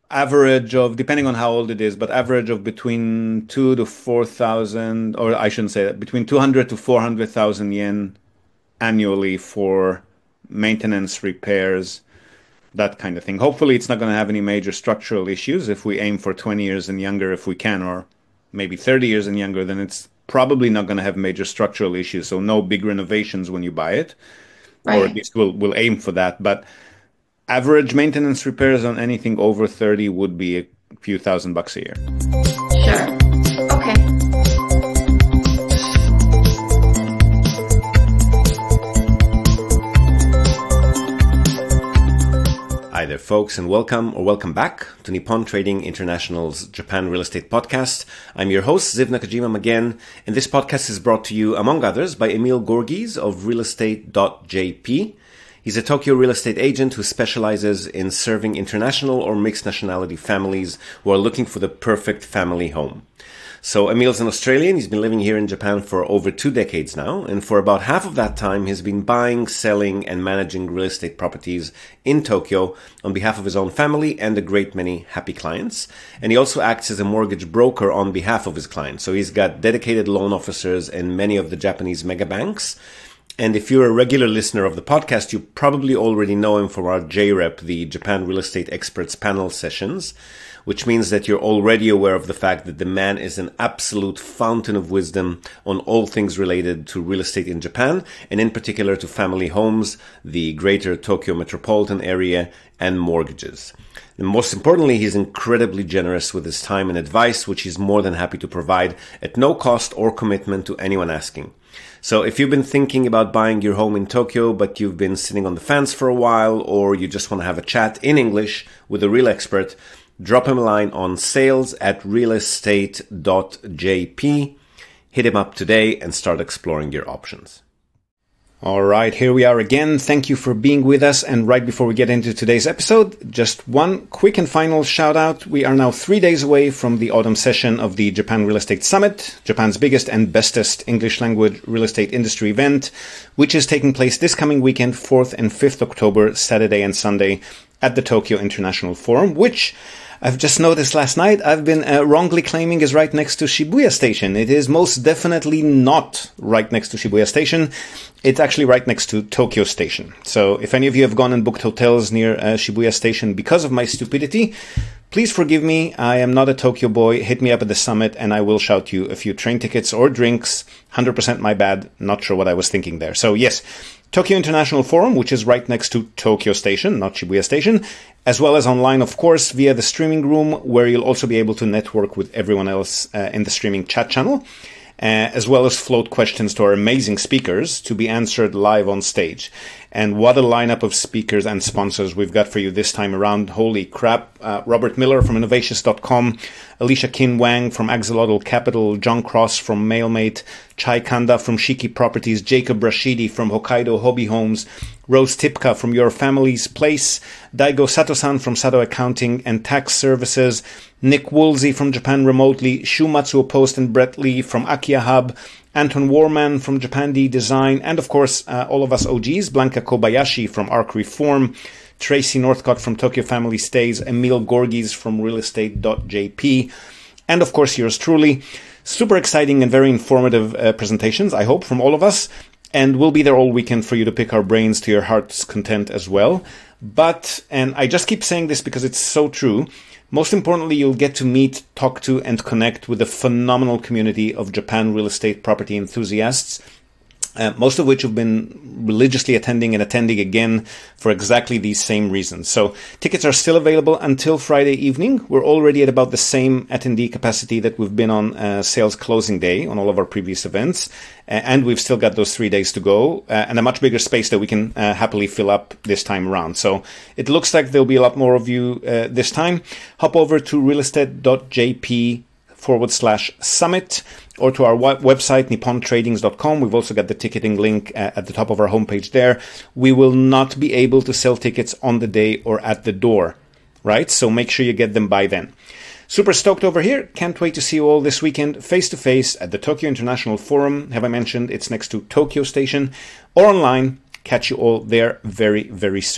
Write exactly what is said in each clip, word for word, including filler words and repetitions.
average of, depending on how old it is, but average of between two to four thousand, or I shouldn't say that, between two hundred to four hundred thousand yen annually for maintenance, repairs, that kind of thing. Hopefully, it's not going to have any major structural issues. If we aim for twenty years and younger, if we can, or maybe thirty years and younger, then it's probably not going to have major structural issues. So no big renovations when you buy it, or at Right. least we'll we'll aim for that. But average maintenance repairs on anything over thirty would be a few thousand bucks a year. Sure. Okay. Hi there, folks, and welcome or welcome back to Nippon Trading International's Japan Real Estate Podcast. I'm your host, Ziv Nakajima again, and this podcast is brought to you, among others, by Emil Gorgies of real estate dot j p. He's a Tokyo real estate agent who specializes in serving international or mixed nationality families who are looking for the perfect family home. So Emil's an Australian. He's been living here in Japan for over two decades now. And for about half of that time, he's been buying, selling, and managing real estate properties in Tokyo on behalf of his own family and a great many happy clients. And he also acts as a mortgage broker on behalf of his clients. So he's got dedicated loan officers in many of the Japanese mega banks. And if you're a regular listener of the podcast, you probably already know him from our J REP, the Japan Real Estate Experts Panel sessions, which means that you're already aware of the fact that the man is an absolute fountain of wisdom on all things related to real estate in Japan, and in particular to family homes, the greater Tokyo metropolitan area, and mortgages. And most importantly, he's incredibly generous with his time and advice, which he's more than happy to provide at no cost or commitment to anyone asking. So if you've been thinking about buying your home in Tokyo, but you've been sitting on the fence for a while, or you just want to have a chat in English with a real expert, drop him a line on sales at real estate dot j p. Hit him up today and start exploring your options. All right, here we are again. Thank you for being with us. And right before we get into today's episode, just one quick and final shout out. We are now three days away from the autumn session of the Japan Real Estate Summit, Japan's biggest and bestest English language real estate industry event, which is taking place this coming weekend, fourth and fifth October, Saturday and Sunday at the Tokyo International Forum, which I've just noticed last night I've been uh, wrongly claiming is right next to Shibuya Station. It is most definitely not right next to Shibuya Station. It's actually right next to Tokyo Station. So if any of you have gone and booked hotels near uh, Shibuya Station because of my stupidity, please forgive me. I am not a Tokyo boy. Hit me up at the summit and I will shout you a few train tickets or drinks. one hundred percent my bad. Not sure what I was thinking there. So yes, Tokyo International Forum, which is right next to Tokyo Station, not Shibuya Station, as well as online, of course, via the streaming room, where you'll also be able to network with everyone else uh, in the streaming chat channel, uh, as well as float questions to our amazing speakers to be answered live on stage. And what a lineup of speakers and sponsors we've got for you this time around. Holy crap. Uh, Robert Miller from Innovatius dot com, Alicia Kin Wang from Axolotl Capital, John Cross from Mailmate, Chai Kanda from Shiki Properties, Jacob Rashidi from Hokkaido Hobby Homes, Rose Tipka from Your Family's Place, Daigo Sato-san from Sato Accounting and Tax Services, Nick Woolsey from Japan Remotely, Shu Matsuo Post and Brett Lee from Akia Hub, Anton Warman from Japan D Design, and of course, uh, all of us O Gs, Blanca Kobayashi from Arc Reform, Tracy Northcott from Tokyo Family Stays, Emil Gorgies from real estate dot j p, and of course, yours truly. Super exciting and very informative uh, presentations, I hope, from all of us. And we'll be there all weekend for you to pick our brains to your heart's content as well. But, and I just keep saying this because it's so true, most importantly, you'll get to meet, talk to, and connect with a phenomenal community of Japan real estate property enthusiasts, uh, most of which have been religiously attending and attending again for exactly these same reasons. So tickets are still available until Friday evening. We're already at about the same attendee capacity that we've been on uh, sales closing day on all of our previous events. Uh, and we've still got those three days to go uh, and a much bigger space that we can uh, happily fill up this time around. So it looks like there'll be a lot more of you uh, this time. Hop over to real estate dot j p forward slash summit or to our website, nippon tradings dot com. We've also got the ticketing link uh, at the top of our homepage there. We will not be able to sell tickets on the day or at the door, right? So make sure you get them by then. Super stoked over here. Can't wait to see you all this weekend face to face at the Tokyo International Forum. Have I mentioned it's next to Tokyo Station or online? Catch you all there very, very soon.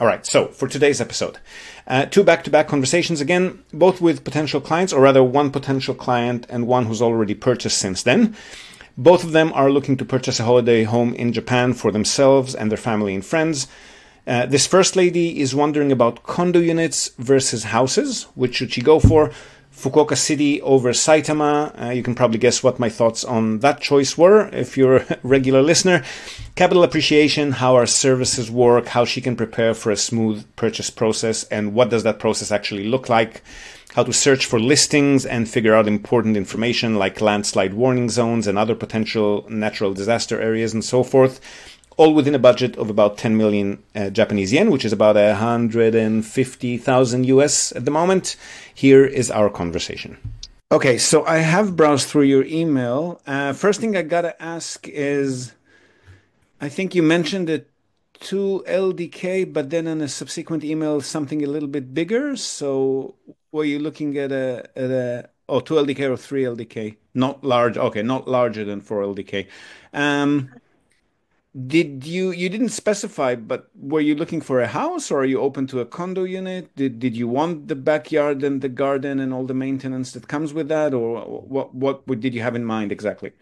All right, so for today's episode, uh, two back-to-back conversations again, both with potential clients, or rather one potential client and one who's already purchased since then. Both of them are looking to purchase a holiday home in Japan for themselves and their family and friends. Uh, this first lady is wondering about condo units versus houses. Which should she go for? Fukuoka City over Saitama. Uh, you can probably guess what my thoughts on that choice were if you're a regular listener. Capital appreciation, how our services work, how she can prepare for a smooth purchase process, and what does that process actually look like. How to search for listings and figure out important information like landslide warning zones and other potential natural disaster areas and so forth. All within a budget of about ten million uh, Japanese yen, which is about one hundred fifty thousand U S at the moment. Here is our conversation. Okay, so I have browsed through your email. Uh, first thing I gotta ask is, I think you mentioned it two L D K, but then in a subsequent email, something a little bit bigger. So were you looking at a, at a oh, two L D K or three L D K? Not large. Okay, not larger than four L D K. Um, Did you you didn't specify, but were you looking for a house or are you open to a condo unit? Did did you want the backyard and the garden and all the maintenance that comes with that, or what what, what did you have in mind exactly?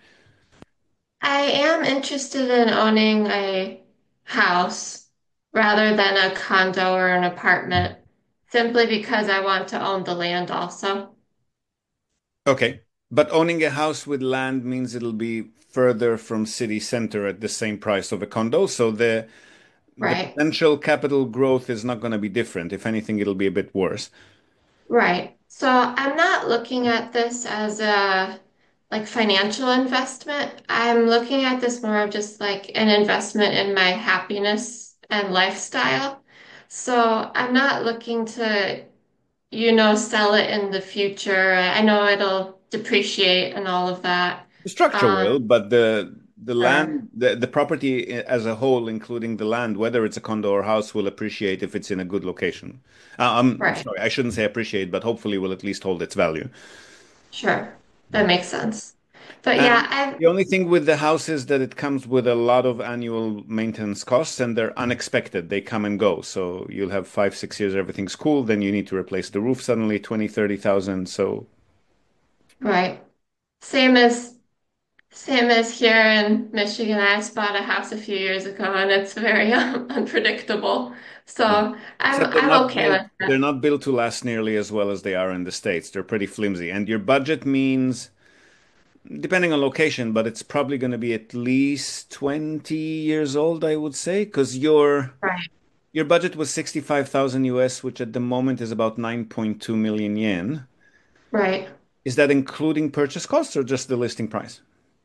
I am interested in owning a house rather than a condo or an apartment, simply because I want to own the land also. Okay. But owning a house with land means it'll be further from city center at the same price of a condo, so the the Right, potential capital growth is not going to be different. If anything, it'll be a bit worse. right. So I'm not looking at this as a like financial investment. I'm looking at this more of just like an investment in my happiness and lifestyle. So I'm not looking to you know, sell it in the future. I know it'll depreciate and all of that. The structure Um, will, but the the sure. land, the, the property as a whole, including the land, whether it's a condo or house, will appreciate if it's in a good location. Uh, I'm Right. sorry, I shouldn't say appreciate, but hopefully will at least hold its value. Sure. That makes sense. But yeah, Um, I've the only thing with the house is that it comes with a lot of annual maintenance costs, and they're unexpected. They come and go. So you'll have five, six years, everything's cool. Then you need to replace the roof suddenly, twenty, thirty thousand. So right. Same as same as here in Michigan. I just bought a house a few years ago and it's very um, unpredictable. So yeah. I'm Except they're I'm not okay built, with that. they're not built to last nearly as well as they are in the States. They're pretty flimsy. And your budget means, depending on location, but it's probably going to be at least twenty years old, I would say, because your Right. your budget was sixty-five thousand U S, which at the moment is about nine point two million yen. Right. Is that including purchase costs or just the listing price?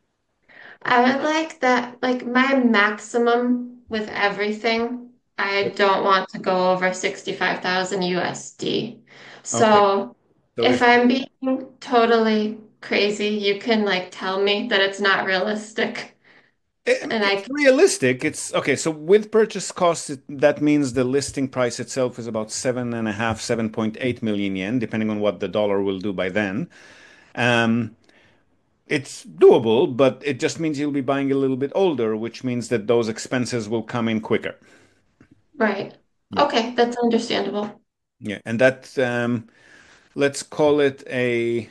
I would like that, like my maximum with everything. I don't want to go over sixty-five thousand U S D. Okay. So So if if I'm being totally crazy, you can like tell me that it's not realistic. Um, And I It's can, realistic. It's okay. So with purchase costs, it, that means the listing price itself is about seven and a half, seven point eight million yen, depending on what the dollar will do by then. Um, it's doable, but it just means you'll be buying a little bit older, which means that those expenses will come in quicker. right. Yeah. Okay, that's understandable. Yeah. And that, um, let's call it a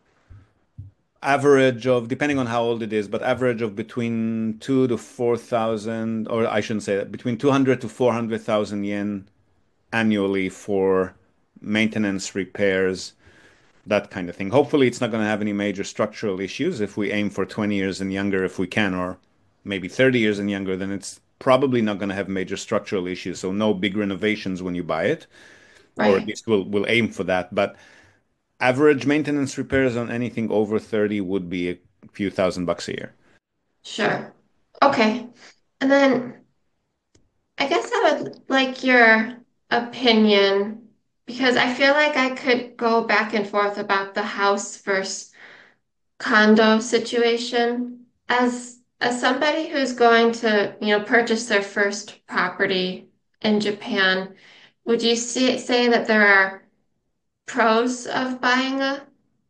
average of, depending on how old it is, but average of between two to four thousand, or I shouldn't say that, between two hundred to four hundred thousand yen annually for maintenance, repairs, that kind of thing. Hopefully, it's not going to have any major structural issues. If we aim for twenty years and younger, if we can, or maybe thirty years and younger, then it's probably not going to have major structural issues. So no big renovations when you buy it, or at Right. least we'll we'll aim for that. But average maintenance repairs on anything over thirty would be a few thousand bucks a year. Sure. Okay. And then I guess I would like your opinion because I feel like I could go back and forth about the house versus condo situation. As as somebody who's going to, you know, purchase their first property in Japan, would you see, say that there are pros of buying a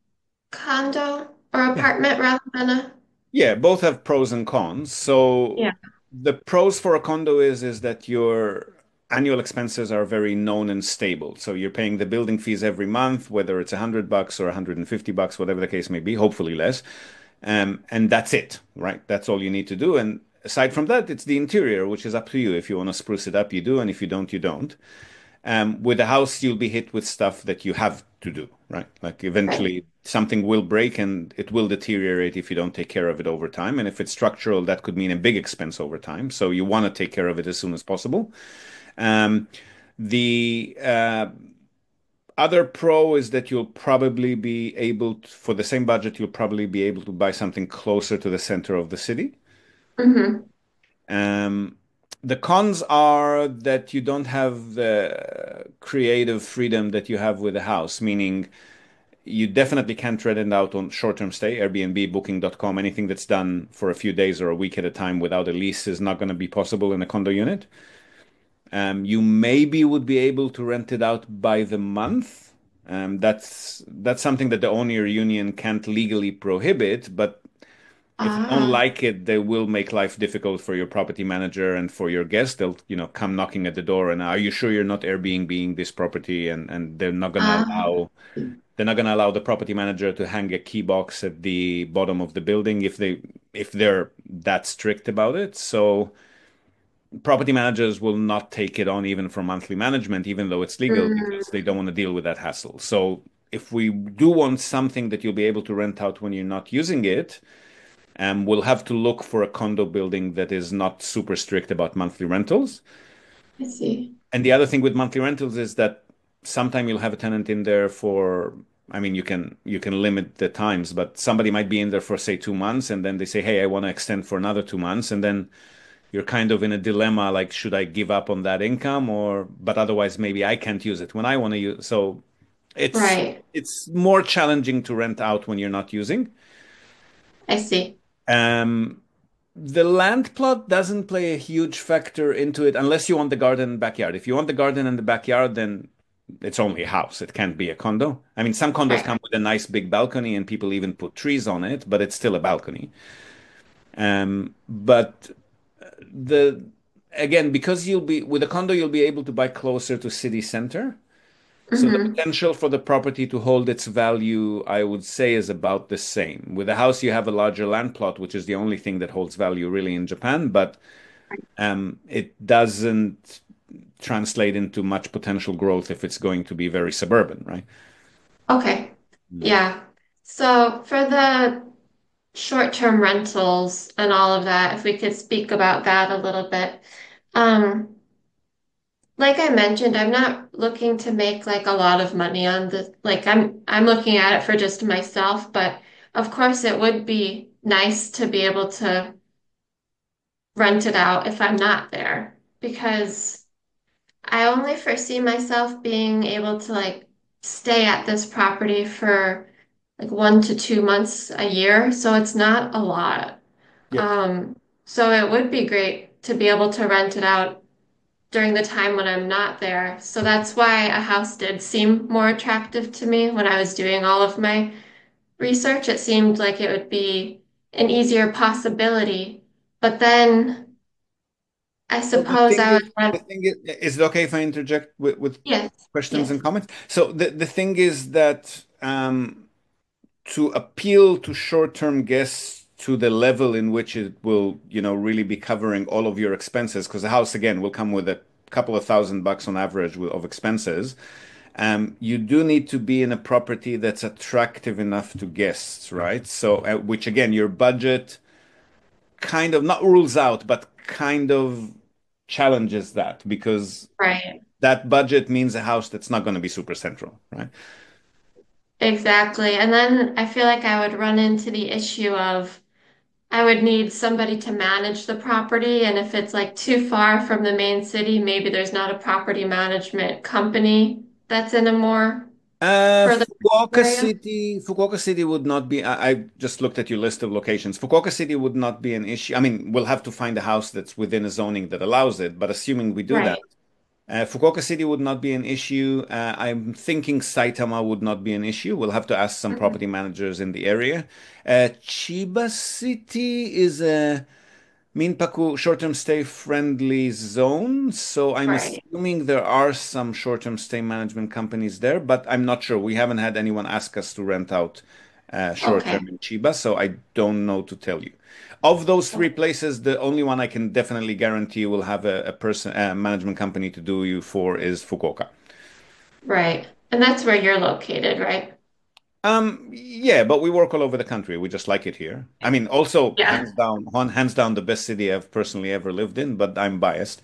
condo or Yeah. apartment rather than a, Yeah, both have pros and cons. So yeah, the pros for a condo is is that you're annual expenses are very known and stable. So you're paying the building fees every month, whether it's a hundred bucks or a hundred and fifty bucks, whatever the case may be, hopefully less. Um, and that's it, right? That's all you need to do. And aside from that, it's the interior, which is up to you. If you want to spruce it up, you do, and if you don't, you don't. Um, with a house, you'll be hit with stuff that you have to do, right? Like Right. eventually something will break and it will deteriorate if you don't take care of it over time. And if it's structural, that could mean a big expense over time. So you want to take care of it as soon as possible. Um, the uh, other pro is that you'll probably be able to, for the same budget, you'll probably be able to buy something closer to the center of the city. Hmm. Um, the cons are that you don't have the creative freedom that you have with a house, meaning you definitely can't rent it out on short-term stay, Airbnb, booking dot com, anything that's done for a few days or a week at a time without a lease is not going to be possible in a condo unit. Um, you maybe would be able to rent it out by the month. Um, that's that's something that the owner union can't legally prohibit, but if they don't Ah, like it, they will make life difficult for your property manager and for your guests. They'll, you know, come knocking at the door and are you sure you're not Airbnb-ing this property? And and they're not gonna ah, allow they're not gonna allow the property manager to hang a key box at the bottom of the building if they if they're that strict about it. So property managers will not take it on even for monthly management, even though it's legal, because mm, they don't want to deal with that hassle. So if we do want something that you'll be able to rent out when you're not using it, um, we'll have to look for a condo building that is not super strict about monthly rentals. I see. And the other thing with monthly rentals is that sometime you'll have a tenant in there for, I mean, you can you can limit the times, but somebody might be in there for say two months, and then they say, "Hey, I want to extend for another two months," and then you're kind of in a dilemma, like, should I give up on that income, or but otherwise maybe I can't use it when I want to use. So it's Right. it's more challenging to rent out when you're not using. I see. Um, The land plot doesn't play a huge factor into it unless you want the garden and backyard. If you want the garden and the backyard, then it's only a house. It can't be a condo. I mean, some condos Right. come with a nice big balcony and people even put trees on it, but it's still a balcony. Um, but the again, because you'll be with a condo, you'll be able to buy closer to city center. So the Hmm. potential for the property to hold its value, I would say, is about the same. With a house, you have a larger land plot, which is the only thing that holds value really in Japan, but um, it doesn't translate into much potential growth if it's going to be very suburban, right? Okay. Yeah. So for the short-term rentals and all of that, if we could speak about that a little bit. Um, like I mentioned, I'm not looking to make like a lot of money on this. Like I'm I'm looking at it for just myself, but of course it would be nice to be able to rent it out if I'm not there because I only foresee myself being able to like stay at this property for like one to two months a year, so it's not a lot. Yep. Um, so it would be great to be able to rent it out during the time when I'm not there. So that's why a house did seem more attractive to me when I was doing all of my research. It seemed like it would be an easier possibility. But then I Well, the suppose thing I would is, the rent, thing is, is it okay if I interject with, with yes, questions and yes, comments? So the, the thing is that um, to appeal to short-term guests to the level in which it will, you know, really be covering all of your expenses, because the house again will come with a couple of thousand bucks on average with, of expenses. Um, you do need to be in a property that's attractive enough to guests, right? So, uh, which again, your budget kind of not rules out, but kind of challenges that because right. that budget means a house that's not going to be super central, right? Exactly. And then I feel like I would run into the issue of I would need somebody to manage the property. And if it's like too far from the main city, maybe there's not a property management company that's in a more Uh, further Fukuoka area. City, Fukuoka City would not be. I, I just looked at your list of locations. Fukuoka City would not be an issue. I mean, we'll have to find a house that's within a zoning that allows it, but assuming we do that, Right. uh, Fukuoka City would not be an issue. Uh, I'm thinking Saitama would not be an issue. We'll have to ask some Mhm. property managers in the area. Uh, Chiba City is a Minpaku short-term stay friendly zone. So I'm Right. assuming there are some short-term stay management companies there, but I'm not sure. We haven't had anyone ask us to rent out uh, Okay. short-term in Chiba, so I don't know to tell you. Of those three places, the only one I can definitely guarantee will have a, a person, a management company to do you for is Fukuoka. Right. And that's where you're located, right? Um, yeah, but we work all over the country. We just like it here. I mean, also Yeah. hands down, one hands down the best city I've personally ever lived in, but I'm biased.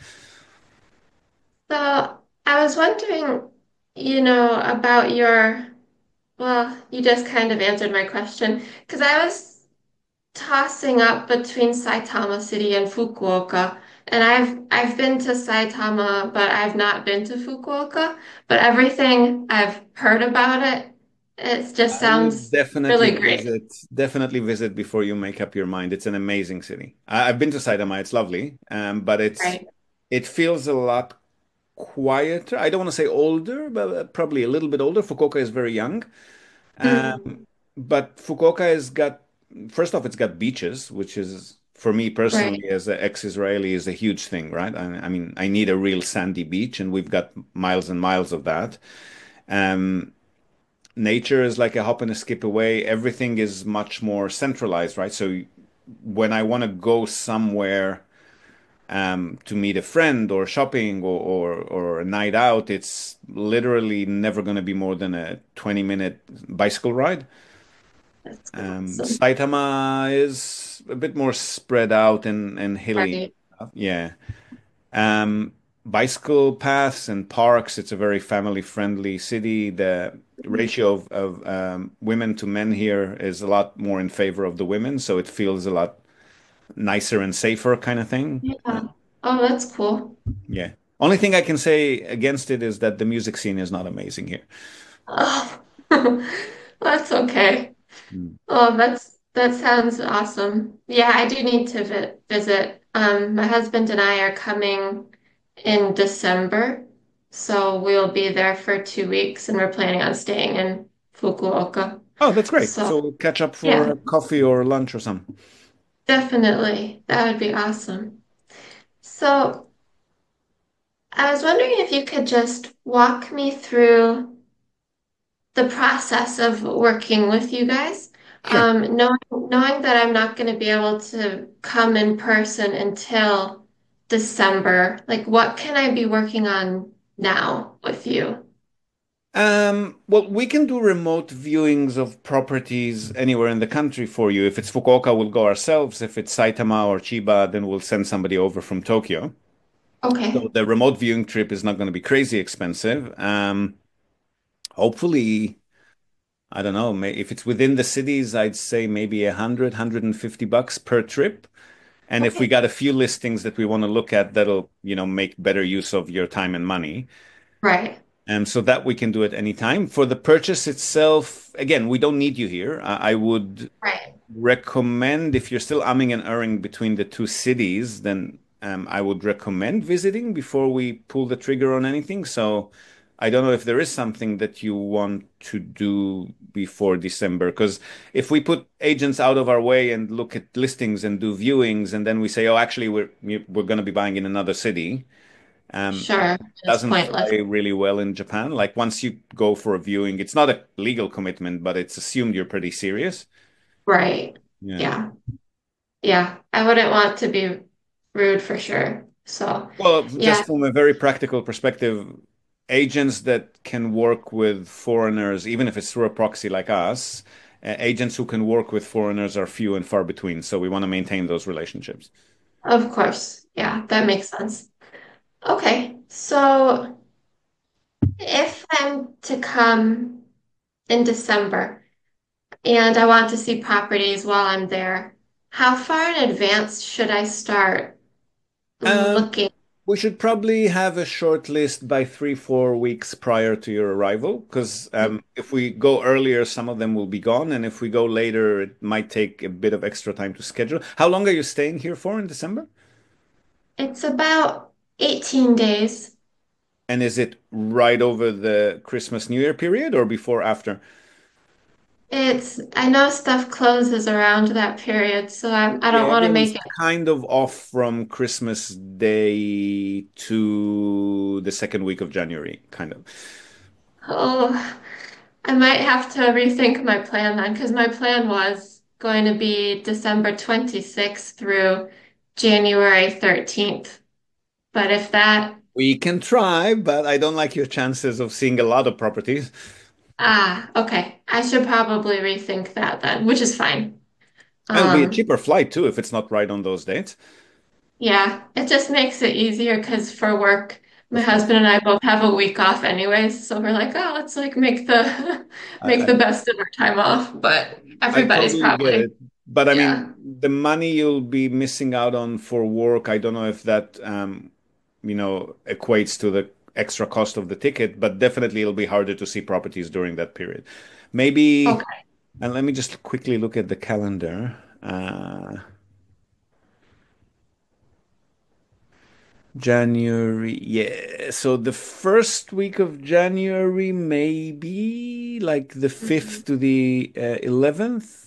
So I was wondering, you know, about your, well, you just kind of answered my question because I was tossing up between Saitama City and Fukuoka. And I've I've been to Saitama, but I've not been to Fukuoka. But everything I've heard about it, it just I would sounds definitely really great. visit, definitely visit before you make up your mind. It's an amazing city. I, I've been to Saitama, it's lovely, um, but it's Right. it feels a lot quieter. I don't want to say older, but uh, probably a little bit older. Fukuoka is very young. Mm, Um, but Fukuoka has got, first off, it's got beaches, which is, for me right. personally, as an ex-Israeli, is a huge thing, right? I, I mean, I need a real sandy beach, and we've got miles and miles of that. Um, Nature is like a hop and a skip away. Everything is much more centralized, right? So when I want to go somewhere um, to meet a friend or shopping or, or, or a night out, it's literally never going to be more than a twenty minute bicycle ride. That's Um, awesome. Saitama is a bit more spread out and, and hilly. Right. Yeah. Um, Bicycle paths and parks, it's a very family friendly city. The ratio of, of um, women to men here is a lot more in favor of the women, so it feels a lot nicer and safer kind of thing. Uh, Yeah. Oh, that's cool. yeah. Only thing I can say against it is that the music scene is not amazing here. Oh, that's okay. Mm. Oh, that's that sounds awesome. Yeah, I do need to vi visit. Um, my husband and I are coming in December, so we'll be there for two weeks, and we're planning on staying in Fukuoka. Oh, that's great. So So we'll catch up yeah, for coffee or lunch or something. definitely. That would be awesome. So I was wondering if you could just walk me through the process of working with you guys. Sure. Um, knowing knowing that I'm not going to be able to come in person until December, like what can I be working on now with you? Um, well, we can do remote viewings of properties anywhere in the country for you. If it's Fukuoka, we'll go ourselves. If it's Saitama or Chiba, then we'll send somebody over from Tokyo. So Okay. the remote viewing trip is not going to be crazy expensive. Um, hopefully, I don't know, may, if it's within the cities, I'd say maybe a hundred, hundred and fifty bucks per trip. And if we Okay. got a few listings that we want to look at, that'll, you know, make better use of your time and money. Right. Um, so that we can do at any time. For the purchase itself, again, we don't need you here. I, I would Right. recommend if you're still umming and erring between the two cities, then um, I would recommend visiting before we pull the trigger on anything. So I don't know if there is something that you want to do before December, because if we put agents out of our way and look at listings and do viewings, and then we say, oh, actually, we're we're going to be buying in another city. Um, Sure. It's doesn't pointless. fly really well in Japan. Like once you go for a viewing, it's not a legal commitment, but it's assumed you're pretty serious. Right. Yeah. Yeah. Yeah. I wouldn't want to be rude for sure. So, Well, yeah, just from a very practical perspective, agents that can work with foreigners, even if it's through a proxy like us, uh, agents who can work with foreigners are few and far between. So we want to maintain those relationships. of course. Yeah, that makes sense. Okay. So, if I'm to come in December and I want to see properties while I'm there, how far in advance should I start Um, looking? we should probably have a short list by three, four weeks prior to your arrival, because um, if we go earlier, some of them will be gone, and if we go later, it might take a bit of extra time to schedule. How long are you staying here for in December? It's about eighteen days. And is it right over the Christmas New Year period or before after? It's, I know stuff closes around that period, so I, I Yeah, don't want to everyone's make it. kind of off from Christmas Day to the second week of January, kind of. Oh, I might have to rethink my plan then, because my plan was going to be December twenty-sixth through January thirteenth. But if that, We can try, but I don't like your chances of seeing a lot of properties. ah, okay, I should probably rethink that then, which is fine. It'll be a Um, cheaper flight too if it's not right on those dates. yeah, it just makes it easier because for work, my Of course. husband and I both have a week off anyways, so we're like, oh, let's like make the I, make I, the best of our time off. But I everybody's totally get probably, it. But I yeah. mean, the money you'll be missing out on for work, I don't know if that, um, you know, equates to the extra cost of the ticket, but definitely it'll be harder to see properties during that period. Maybe, Okay. and let me just quickly look at the calendar. Uh, January, yeah. So the first week of January, maybe like the fifth Mhm. to the uh, eleventh.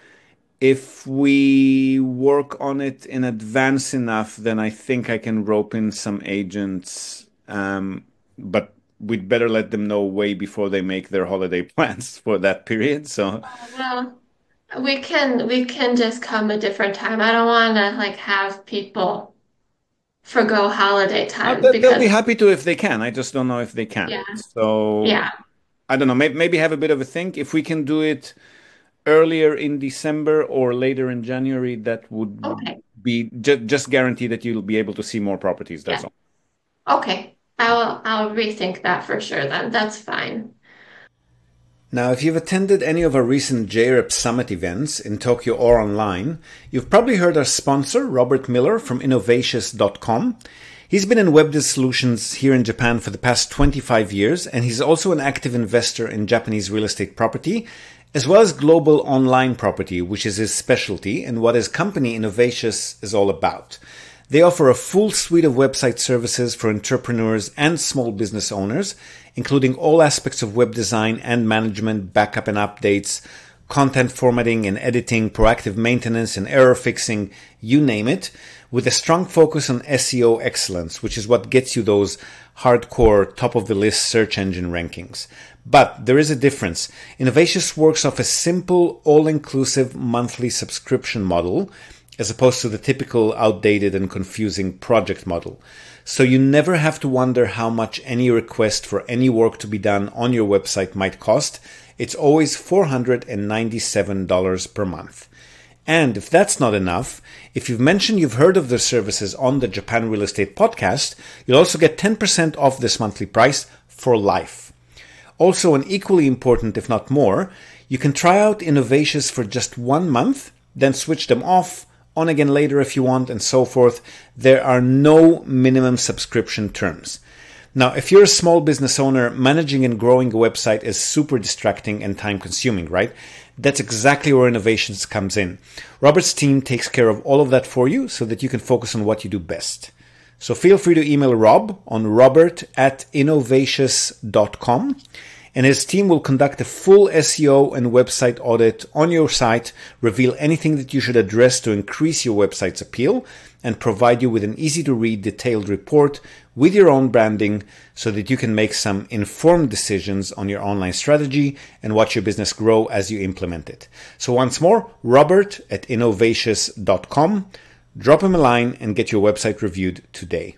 If we work on it in advance enough, then I think I can rope in some agents. Um, but we'd better let them know way before they make their holiday plans for that period. So Oh, well, we can we can just come a different time. I don't want to like have people forgo holiday uh, time they- they'll be because happy to if they can. I just don't know if they can. yeah, So yeah, I don't know. Maybe, maybe have a bit of a think. If we can do it earlier in December or later in January, that would okay, be ju just guarantee that you'll be able to see more properties. That's yeah, all. okay. I'll I'll rethink that for sure then. That's fine. Now, if you've attended any of our recent J R E P Summit events in Tokyo or online, you've probably heard our sponsor, Robert Miller from Innovatius dot com. He's been in web solutions here in Japan for the past twenty-five years, and he's also an active investor in Japanese real estate property, as well as global online property, which is his specialty and what his company Innovatius is all about. They offer a full suite of website services for entrepreneurs and small business owners, including all aspects of web design and management, backup and updates, content formatting and editing, proactive maintenance and error fixing, you name it, with a strong focus on S E O excellence, which is what gets you those hardcore top of the list search engine rankings. But there is a difference. Innovatius works off a simple, all-inclusive monthly subscription model as opposed to the typical outdated and confusing project model. So you never have to wonder how much any request for any work to be done on your website might cost. It's always four hundred ninety-seven dollars per month. And if that's not enough, if you've mentioned you've heard of their services on the Japan Real Estate Podcast, you'll also get ten percent off this monthly price for life. Also, and equally important, if not more, you can try out Innovatius for just one month, then switch them off, on again later if you want, and so forth. There are no minimum subscription terms. Now, if you're a small business owner, managing and growing a website is super distracting and time consuming, right? That's exactly where Innovatius comes in. Robert's team takes care of all of that for you so that you can focus on what you do best. So feel free to email Rob on robert at innovatius dot com, and his team will conduct a full S E O and website audit on your site, reveal anything that you should address to increase your website's appeal, and provide you with an easy-to-read detailed report with your own branding so that you can make some informed decisions on your online strategy and watch your business grow as you implement it. So once more, Robert at innovatius dot com. Drop him a line and get your website reviewed today.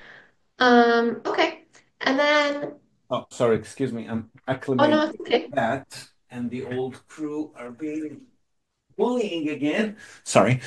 Um, okay. And then, Oh, sorry, excuse me. I'm oh acclimating no, it's okay. that, and the old crew are being bullying again. Sorry.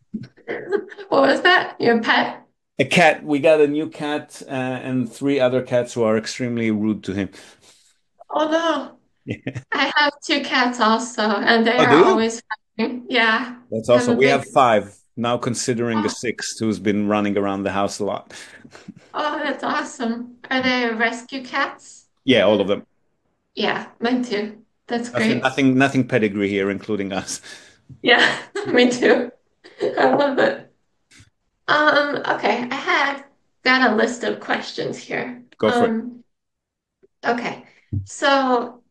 What was that? Your pet? A cat. We got a new cat uh, and three other cats who are extremely rude to him. Oh no. Yeah. I have two cats also, and they Oh, are do you? always fighting. Yeah. That's I have awesome. a We big, have five now, considering the oh, sixth who's been running around the house a lot. oh, that's awesome. Are they rescue cats? Yeah, all of them. Yeah, mine too. That's Nothing, great. nothing, nothing pedigree here, including us. Yeah, me too. I love it. Um, okay, I had got a list of questions here. Go for it. Um, okay. So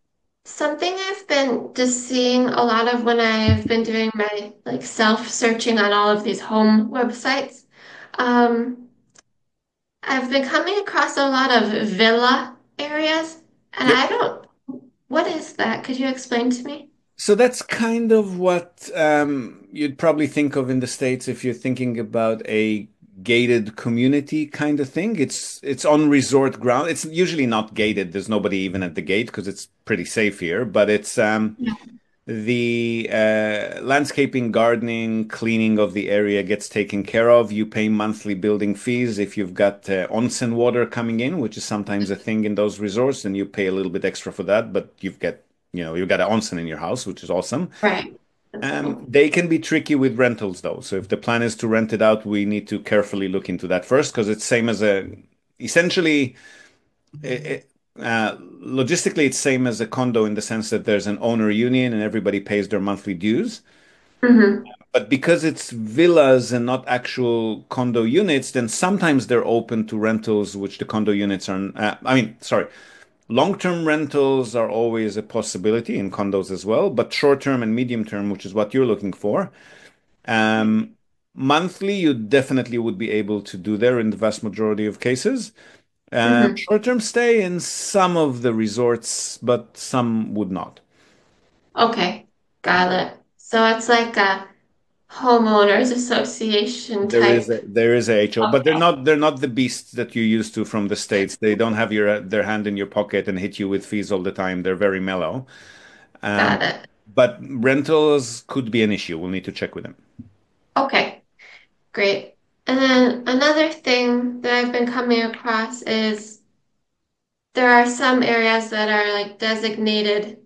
Something I've been just seeing a lot of when I've been doing my like self-searching on all of these home websites. Um, I've been coming across a lot of villa areas, and Yep. I don't, what is that? Could you explain to me? So that's kind of what um, you'd probably think of in the States if you're thinking about a gated community kind of thing. It's it's on resort ground. It's usually not gated. There's nobody even at the gate because it's pretty safe here. But it's um, Yeah. the uh, landscaping, gardening, cleaning of the area gets taken care of. You pay monthly building fees if you've got uh, onsen water coming in, which is sometimes a thing in those resorts, and you pay a little bit extra for that. But you've got you know you've got an onsen in your house, which is awesome. Right. That's Um, cool. they can be tricky with rentals though. So if the plan is to rent it out, we need to carefully look into that first because it's same as a essentially it, it, uh, logistically it's same as a condo in the sense that there's an owner union and everybody pays their monthly dues. Hmm. But because it's villas and not actual condo units, then sometimes they're open to rentals, which the condo units are. Uh, I mean, sorry, long-term rentals are always a possibility in condos as well, but short-term and medium-term, which is what you're looking for, um, monthly, you definitely would be able to do there in the vast majority of cases. Um, Hmm. short-term stay in some of the resorts, but some would not. Okay. Got it. So it's like a homeowners association There is type. a there is a H O, but they're Okay. not they're not the beasts that you're used to from the States. They don't have your their hand in your pocket and hit you with fees all the time. They're very mellow. Um, Got it. but rentals could be an issue. We'll need to check with them. Okay. Great. And then another thing that I've been coming across is there are some areas that are like designated,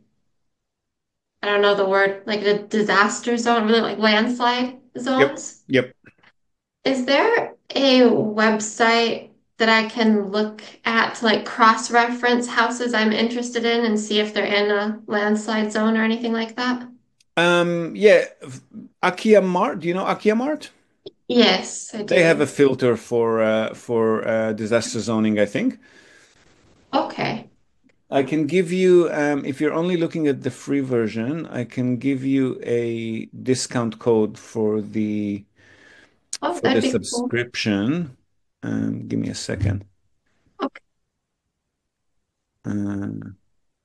I don't know the word, like a disaster zone, really like landslide Yep. zones. Yep. Is there a website that I can look at to like cross-reference houses I'm interested in and see if they're in a landslide zone or anything like that? Um, yeah, Akia Mart. Do you know Akia Mart? Yes, I They have a do. filter for uh, for uh, disaster zoning, I think. Okay. I can give you, um, if you're only looking at the free version, I can give you a discount code for the Oh, for the that'd be cool. subscription. Um, give me a second. Okay. Uh,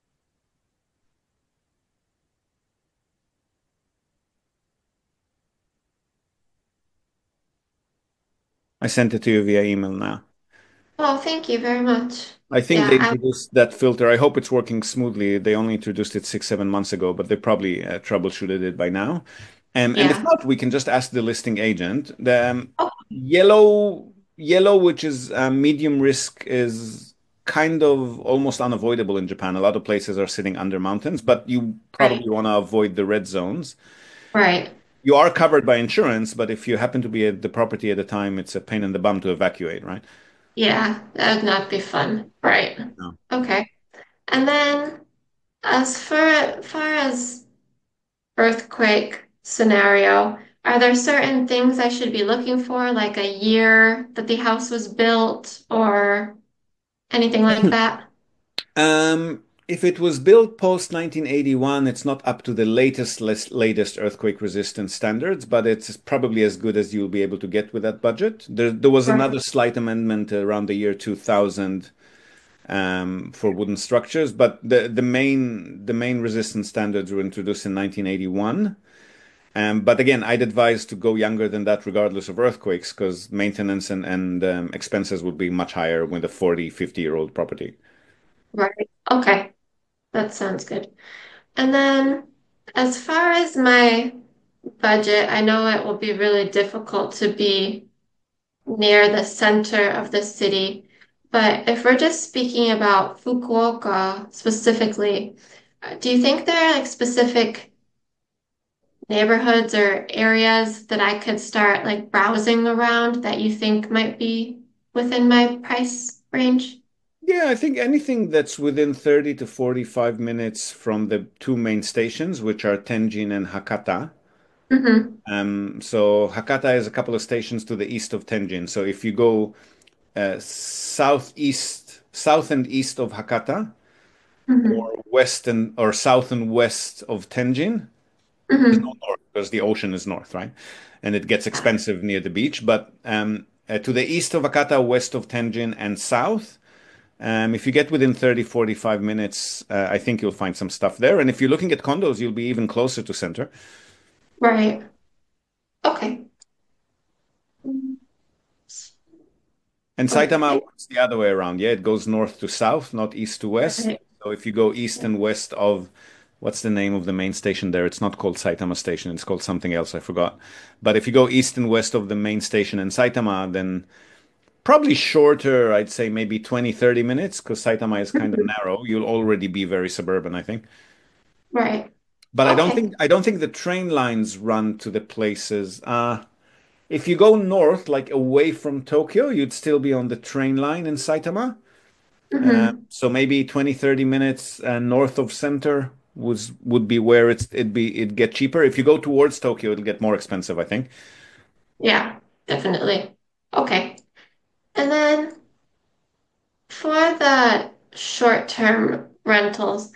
I sent it to you via email now. Oh, thank you very much. I think they Yeah, introduced that filter. I hope it's working smoothly. They only introduced it six, seven months ago, but they probably uh, troubleshooted it by now. Um, and if yeah. not, we can just ask the listing agent. The um, Oh, yellow, yellow, which is uh, medium risk, is kind of almost unavoidable in Japan. A lot of places are sitting under mountains, but you right, probably want to avoid the red zones. right. You are covered by insurance, but if you happen to be at the property at the time, it's a pain in the bum to evacuate, right? Yeah, that would not be fun. Right. No. Okay. And then as far, far as earthquake scenario, are there certain things I should be looking for, like a year that the house was built or anything like that? Um, if it was built post nineteen eighty-one, it's not up to the latest les- latest earthquake resistance standards, but it's probably as good as you'll be able to get with that budget. There, there was Right. another slight amendment around the year two thousand um, for wooden structures, but the the main the main resistance standards were introduced in nineteen eighty-one. Um, but again, I'd advise to go younger than that, regardless of earthquakes, because maintenance and, and um, expenses would be much higher with a forty, fifty year old property. Right. Okay. That sounds good. And then as far as my budget, I know it will be really difficult to be near the center of the city. But if we're just speaking about Fukuoka specifically, uh, do you think there are like specific neighborhoods or areas that I could start like browsing around that you think might be within my price range? Yeah, I think anything that's within thirty to forty-five minutes from the two main stations, which are Tenjin and Hakata. Mm-hmm. Um, so Hakata is a couple of stations to the east of Tenjin. So if you go uh, southeast, south and east of Hakata, Hmm. or west and or south and west of Tenjin. There's no Hmm. north because the ocean is north, right? And it gets expensive near the beach. But um, uh, to the east of Akata, west of Tenjin, and south, um, if you get within thirty, forty-five minutes, uh, I think you'll find some stuff there. And if you're looking at condos, you'll be even closer to center. Right. Okay. And Saitama Okay. works the other way around. Yeah, it goes north to south, not east to west. Right. So if you go east and west of what's the name of the main station there? It's not called Saitama Station. It's called something else. I forgot. But if you go east and west of the main station in Saitama, then probably shorter, I'd say maybe twenty, thirty minutes because Saitama is kind of Mhm. narrow. You'll already be very suburban, I think. Right. But I don't Okay. think I don't think the train lines run to the places. Uh, if you go north, like away from Tokyo, you'd still be on the train line in Saitama. Uh, Hmm. so maybe twenty, thirty minutes uh, north of center was would be where it's it'd be it'd get cheaper. If you go towards Tokyo, it'll get more expensive, I think. Yeah, definitely. Okay. And then for the short-term rentals,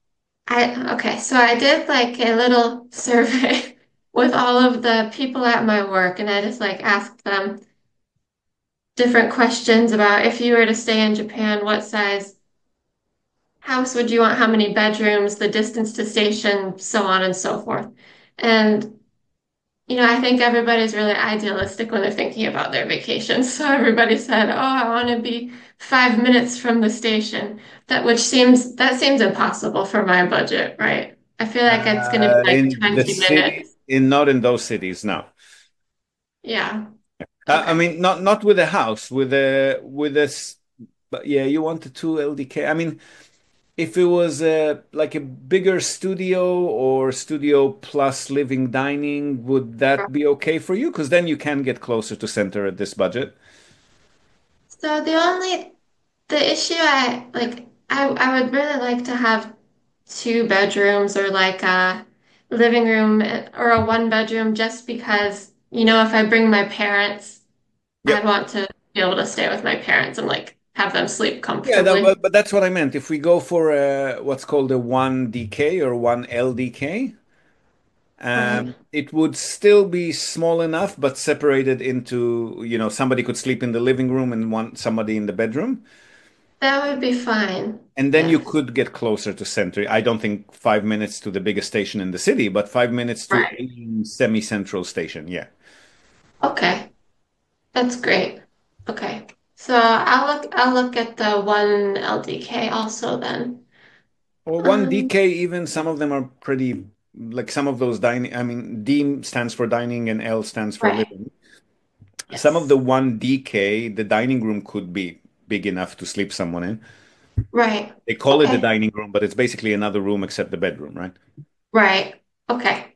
I okay, so I did like a little survey with all of the people at my work, and I just like asked them different questions about if you were to stay in Japan, what size house would you want, how many bedrooms, the distance to station, so on and so forth. And you know, I think everybody's really idealistic when they're thinking about their vacations. So everybody said, "Oh, I want to be five minutes from the station." That which seems that seems impossible for my budget, right? I feel like it's going to be Uh, like in the twenty city, minutes. in not in those cities, no. Yeah. Uh, I Okay. mean, not not with a house, with a with a. s- But yeah, you want a two L D K. I mean, if it was a like a bigger studio or studio plus living dining, would that be okay for you? Because then you can get closer to center at this budget. So the only the issue I like I I would really like to have two bedrooms or like a living room or a one bedroom just because, you know, if I bring my parents, I'd Yep. want to be able to stay with my parents and like have them sleep Yeah, that, comfortably. but, but that's what I meant. If we go for a, what's called a one D K or one L D K, Right. um, it would still be small enough, but separated into, you know, somebody could sleep in the living room and one somebody in the bedroom. That would be fine. And then you Yes. could get closer to center. I don't think five minutes to the biggest station in the city, but five minutes to Right. a semi-central station. Yeah. Okay. That's great. Okay. So I'll look I'll look at the one L D K also then. Or one Um, D K, even some of them are pretty, like some of those dining, I mean, D stands for dining and L stands for right. living. Some of the Yes. one D K, the dining room could be big enough to sleep someone in. Right. They call it the Okay. dining room, but it's basically another room except the bedroom, right? Right. Okay.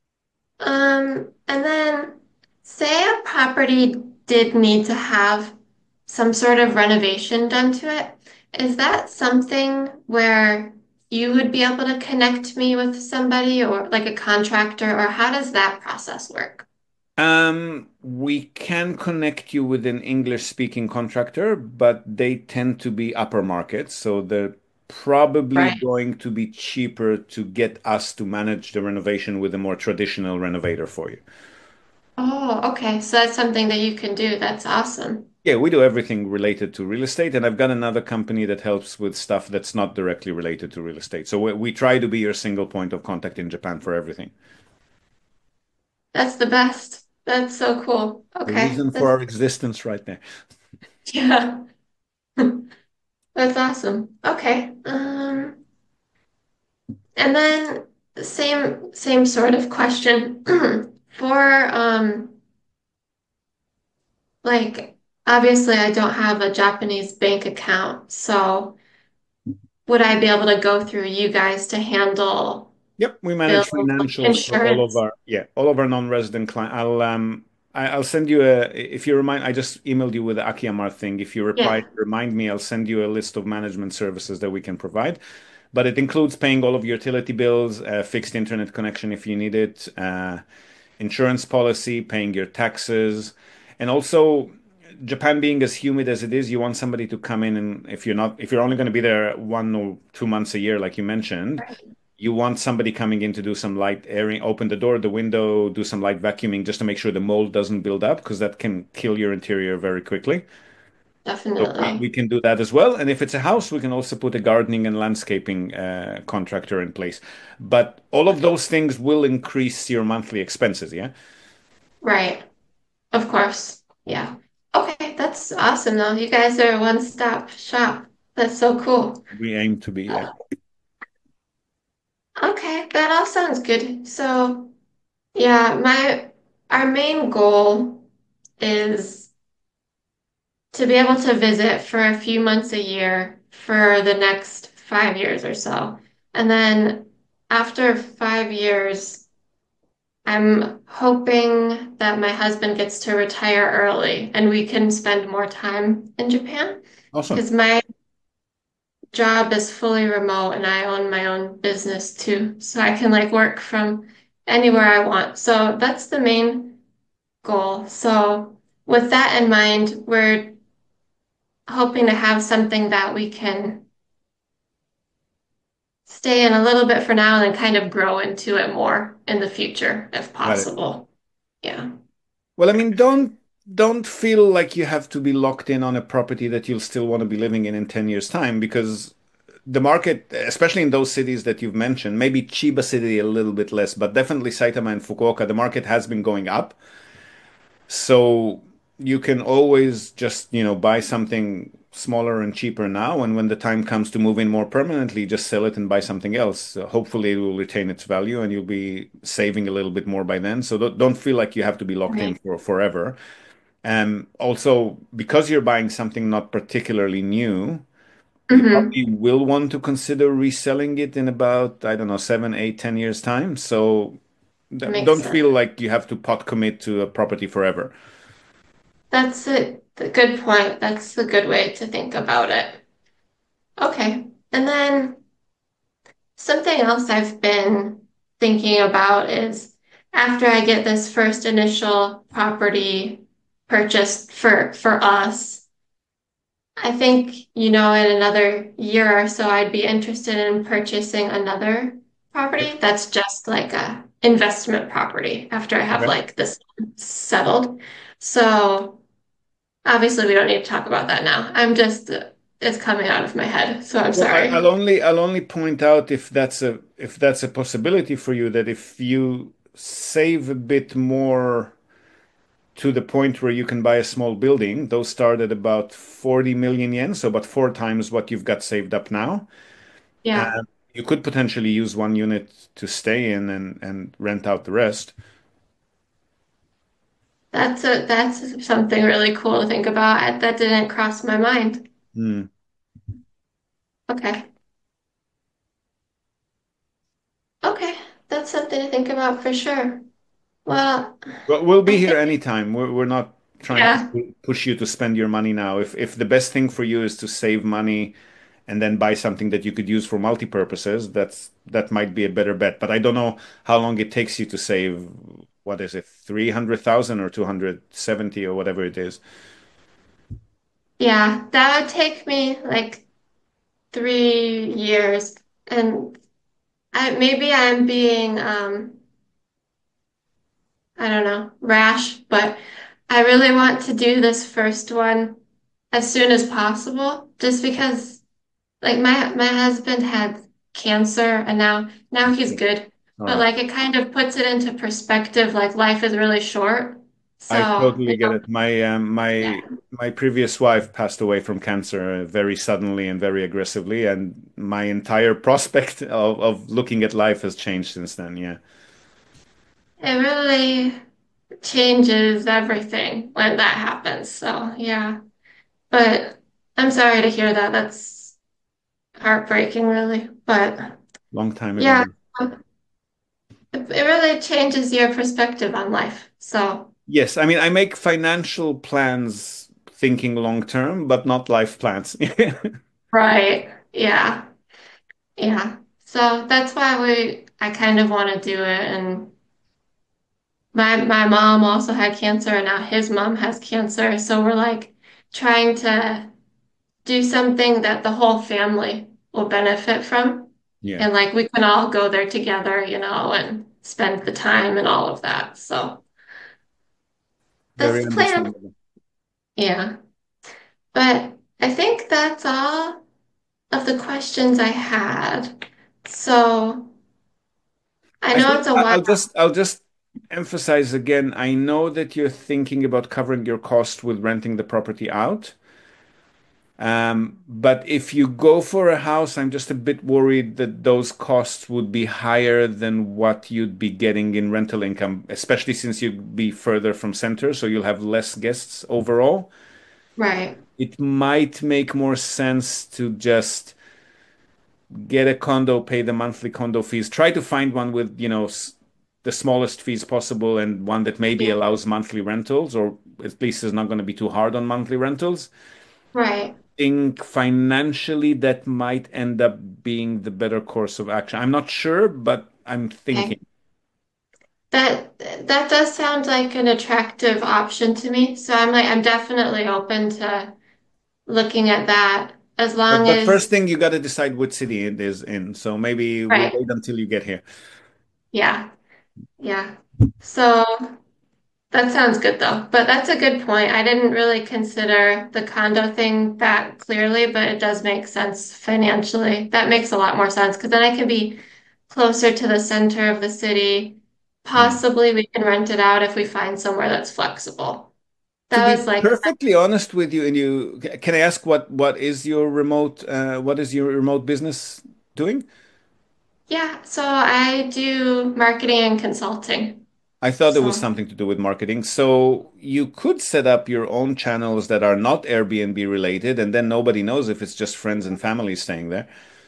Um, and then say a property did need to have some sort of renovation done to it. Is that something where you would be able to connect me with somebody or like a contractor, or how does that process work? Um, we can connect you with an English-speaking contractor, but they tend to be upper market, so they're probably Right. going to be cheaper to get us to manage the renovation with a more traditional renovator for you. Oh, okay. So that's something that you can do. That's awesome. Yeah, we do everything related to real estate, and I've got another company that helps with stuff that's not directly related to real estate. So we, we try to be your single point of contact in Japan for everything. That's the best. That's so cool. The Okay. reason for That's our existence right there. yeah. That's awesome. Okay. Um, and then same same sort of question for um like obviously I don't have a Japanese bank account, so would I be able to go through you guys to handle Yep, we manage bills, like financials for all of insurance? our yeah, all of our non-resident clients. I'll um I, I'll send you a if you remind I just emailed you with the Akiyama thing. If you reply, Yeah. remind me, I'll send you a list of management services that we can provide. But it includes paying all of your utility bills, uh, fixed internet connection if you need it, uh, insurance policy, paying your taxes, and also Japan being as humid as it is, you want somebody to come in, and if you're not, if you're only going to be there one or two months a year, like you mentioned, you want somebody coming in to do some light airing, open the door, the window, do some light vacuuming just to make sure the mold doesn't build up because that can kill your interior very quickly. So we, we Definitely. can do that as well. And if it's a house, we can also put a gardening and landscaping uh, contractor in place. But all of those things will increase your monthly expenses, yeah? Right. Of course. Yeah. Okay, that's awesome though. You guys are a one-stop shop. That's so cool. We aim to be, yeah. Okay, that all sounds good. So, yeah, my our main goal is to be able to visit for a few months a year for the next five years or so. And then after five years, I'm hoping that my husband gets to retire early and we can spend more time in Japan Awesome. because my job is fully remote and I own my own business too. So I can like work from anywhere I want. So that's the main goal. So with that in mind, we're hoping to have something that we can stay in a little bit for now and then kind of grow into it more in the future if Got it. possible. Yeah. Well, I mean, don't don't feel like you have to be locked in on a property that you'll still want to be living in in ten years' time because the market, especially in those cities that you've mentioned, maybe Chiba City a little bit less, but definitely Saitama and Fukuoka, the market has been going up. So you can always just, you know, buy something smaller and cheaper now, and when the time comes to move in more permanently, just sell it and buy something else. So hopefully it will retain its value and you'll be saving a little bit more by then. So don't, don't feel like you have to be locked in Right. for forever. And also, because you're buying something not particularly new, you Hmm. probably will want to consider reselling it in about, I don't know, seven, eight, ten years time. So That d- makes don't sense. feel like you have to pot commit to a property forever. That's a, a good point. That's a good way to think about it. Okay. And then something else I've been thinking about is after I get this first initial property purchased for for us, I think, you know, in another year or so, I'd be interested in purchasing another property that's just like a investment property after I have Okay. like this settled. So obviously we don't need to talk about that now. I'm just it's coming out of my head, so I'm Well, I, I'll sorry. only I'll only point out if that's a if that's a possibility for you that if you save a bit more to the point where you can buy a small building, those start at about forty million yen, so about four times what you've got saved up now. Yeah. Um, you could potentially use one unit to stay in and, and rent out the rest. That's a that's something really cool to think about. I- That didn't cross my mind. Hmm. Okay. Okay. That's something to think about for sure. Well, Well, we'll I be here think, anytime. We're, we're not trying to yeah, pu- push you to spend your money now. If if the best thing for you is to save money and then buy something that you could use for multi-purposes, that's that might be a better bet. But I don't know how long it takes you to save, what is it, three hundred thousand or two hundred seventy or whatever it is. yeah, that would take me like three years. And I maybe I'm being um I don't know, rash, but I really want to do this first one as soon as possible, just because like my my husband had cancer and now now he's good. But Oh, like it kind of puts it into perspective, like life is really short. I So, you totally get know, it. My um, yeah, my my previous wife passed away from cancer uh, very suddenly and very aggressively, and my entire prospect of, of looking at life has changed since then. Yeah. it really changes everything when that happens. So, yeah. But I'm sorry to hear that. That's heartbreaking, really. But Long time ago. yeah, it it really changes your perspective on life. So, Yes, I mean, I make financial plans thinking long term, but not life plans. right. Yeah. Yeah. So that's why we, I kind of want to do it. And my my mom also had cancer and now his mom has cancer. So we're like trying to do something that the whole family will benefit from. Yeah. And like we can all go there together, you know, and spend the time and all of that. So that's Very the plan. understandable. Yeah. But I think that's all of the questions I had. So I I know think it's a I- while. I'll just I'll just emphasize again, I know that you're thinking about covering your cost with renting the property out. Um, but if you go for a house, I'm just a bit worried that those costs would be higher than what you'd be getting in rental income, especially since you'd be further from center, so you'll have less guests overall. Right. It might make more sense to just get a condo, pay the monthly condo fees, try to find one with, you know, s- the smallest fees possible and one that maybe Yeah. allows monthly rentals, or at least is not going to be too hard on monthly rentals. Right. Think financially that might end up being the better course of action. I'm not sure, but I'm Okay. thinking. That that does sound like an attractive option to me. So I'm like I'm definitely open to looking at that as But long but as first thing you got to decide what city it is in. So maybe we'll right. wait until you get here. Yeah. Yeah. So that sounds good though. But that's a good point. I didn't really consider the condo thing that clearly, but it does make sense financially. That makes a lot more sense because then I can be closer to the center of the city. Yeah. Possibly we can rent it out if we find somewhere that's flexible. To That be was like, perfectly honest with you, and you can I ask what what is your remote uh, what is your remote business doing? yeah, so I do marketing and consulting. I thought it was So something to do with marketing. So you could set up your own channels that are not Airbnb related, and then nobody knows if it's just friends and family staying there.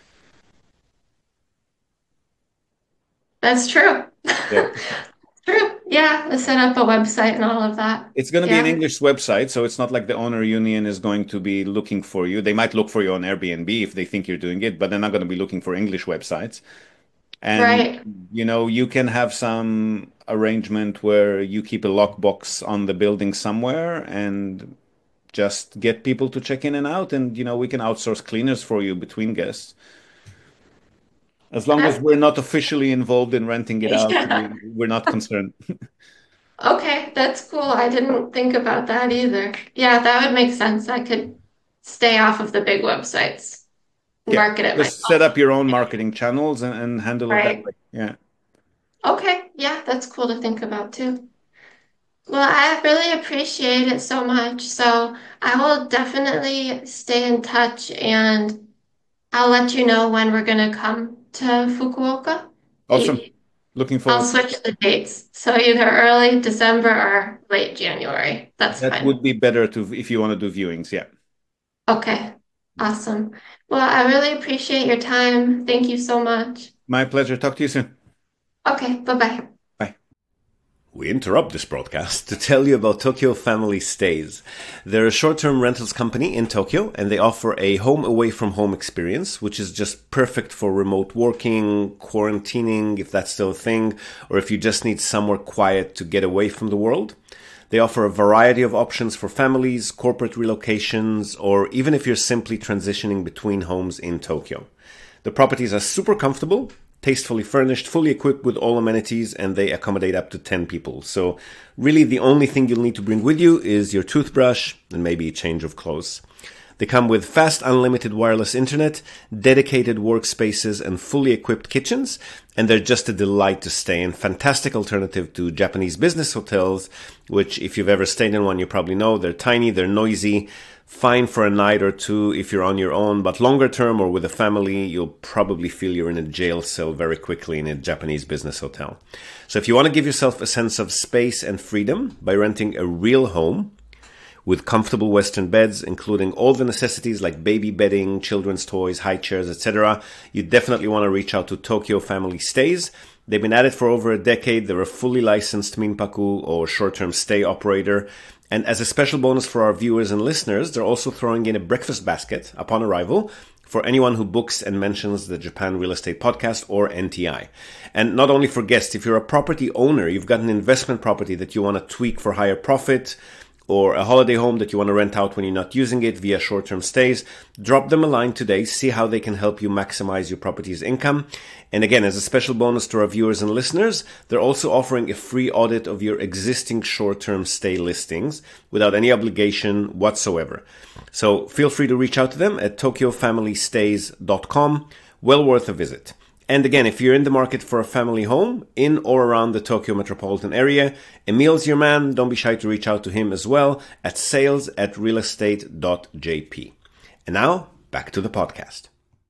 that's true. Yeah. True. Yeah, I set up a website and all of that. It's going to be an Yeah, English website, so it's not like the owner union is going to be looking for you. They might look for you on Airbnb if they think you're doing it, but they're not going to be looking for English websites. And right. you know, you can have some arrangement where you keep a lockbox on the building somewhere and just get people to check in and out, and you know, we can outsource cleaners for you between guests. As long as That, we're not officially involved in renting it out, yeah. we, we're not concerned. Okay, that's cool. I didn't think about that either. Yeah, that would make sense. I could stay off of the big websites, Yeah, market it just set myself. up your own marketing channels and, and handle it that Right. way. Yeah. Okay. Yeah, that's cool to think about too. Well, I really appreciate it so much. So I will definitely stay in touch and I'll let you know when we're going to come to Fukuoka. Awesome. E- Looking I'll forward. switch the dates. So either early December or late January. That's That fine. would be better to if you want to do viewings. Yeah. Okay. Awesome. Well, I really appreciate your time. Thank you so much. My pleasure. Talk to you soon. Okay. Bye-bye. Bye. We interrupt this broadcast to tell you about Tokyo Family Stays. They're a short-term rentals company in Tokyo, and they offer a home away from home experience, which is just perfect for remote working, quarantining, if that's still a thing, or if you just need somewhere quiet to get away from the world. They offer a variety of options for families, corporate relocations, or even if you're simply transitioning between homes in Tokyo. The properties are super comfortable, tastefully furnished, fully equipped with all amenities, and they accommodate up to ten people. So really the only thing you'll need to bring with you is your toothbrush and maybe a change of clothes. They come with fast unlimited wireless internet, dedicated workspaces, and fully equipped kitchens, and they're just a delight to stay in. Fantastic alternative to Japanese business hotels, which if you've ever stayed in one, you probably know they're tiny, they're noisy, fine for a night or two if you're on your own, but longer term or with a family, you'll probably feel you're in a jail cell very quickly in a Japanese business hotel. So if you want to give yourself a sense of space and freedom by renting a real home, with comfortable Western beds, including all the necessities like baby bedding, children's toys, high chairs, et cetera, you definitely want to reach out to Tokyo Family Stays. They've been at it for over a decade. They're a fully licensed Minpaku or short-term stay operator. And as a special bonus for our viewers and listeners, they're also throwing in a breakfast basket upon arrival for anyone who books and mentions the Japan Real Estate Podcast or N T I. And not only for guests, if you're a property owner, you've got an investment property that you want to tweak for higher profit, or a holiday home that you want to rent out when you're not using it via short-term stays, drop them a line today, see how they can help you maximize your property's income. And again, as a special bonus to our viewers and listeners, they're also offering a free audit of your existing short-term stay listings without any obligation whatsoever. So feel free to reach out to them at tokyo family stays dot com. Well worth a visit. And again, if you're in the market for a family home in or around the Tokyo metropolitan area, Emil's your man. Don't be shy to reach out to him as well at sales at realestate dot j p. And now, back to the podcast.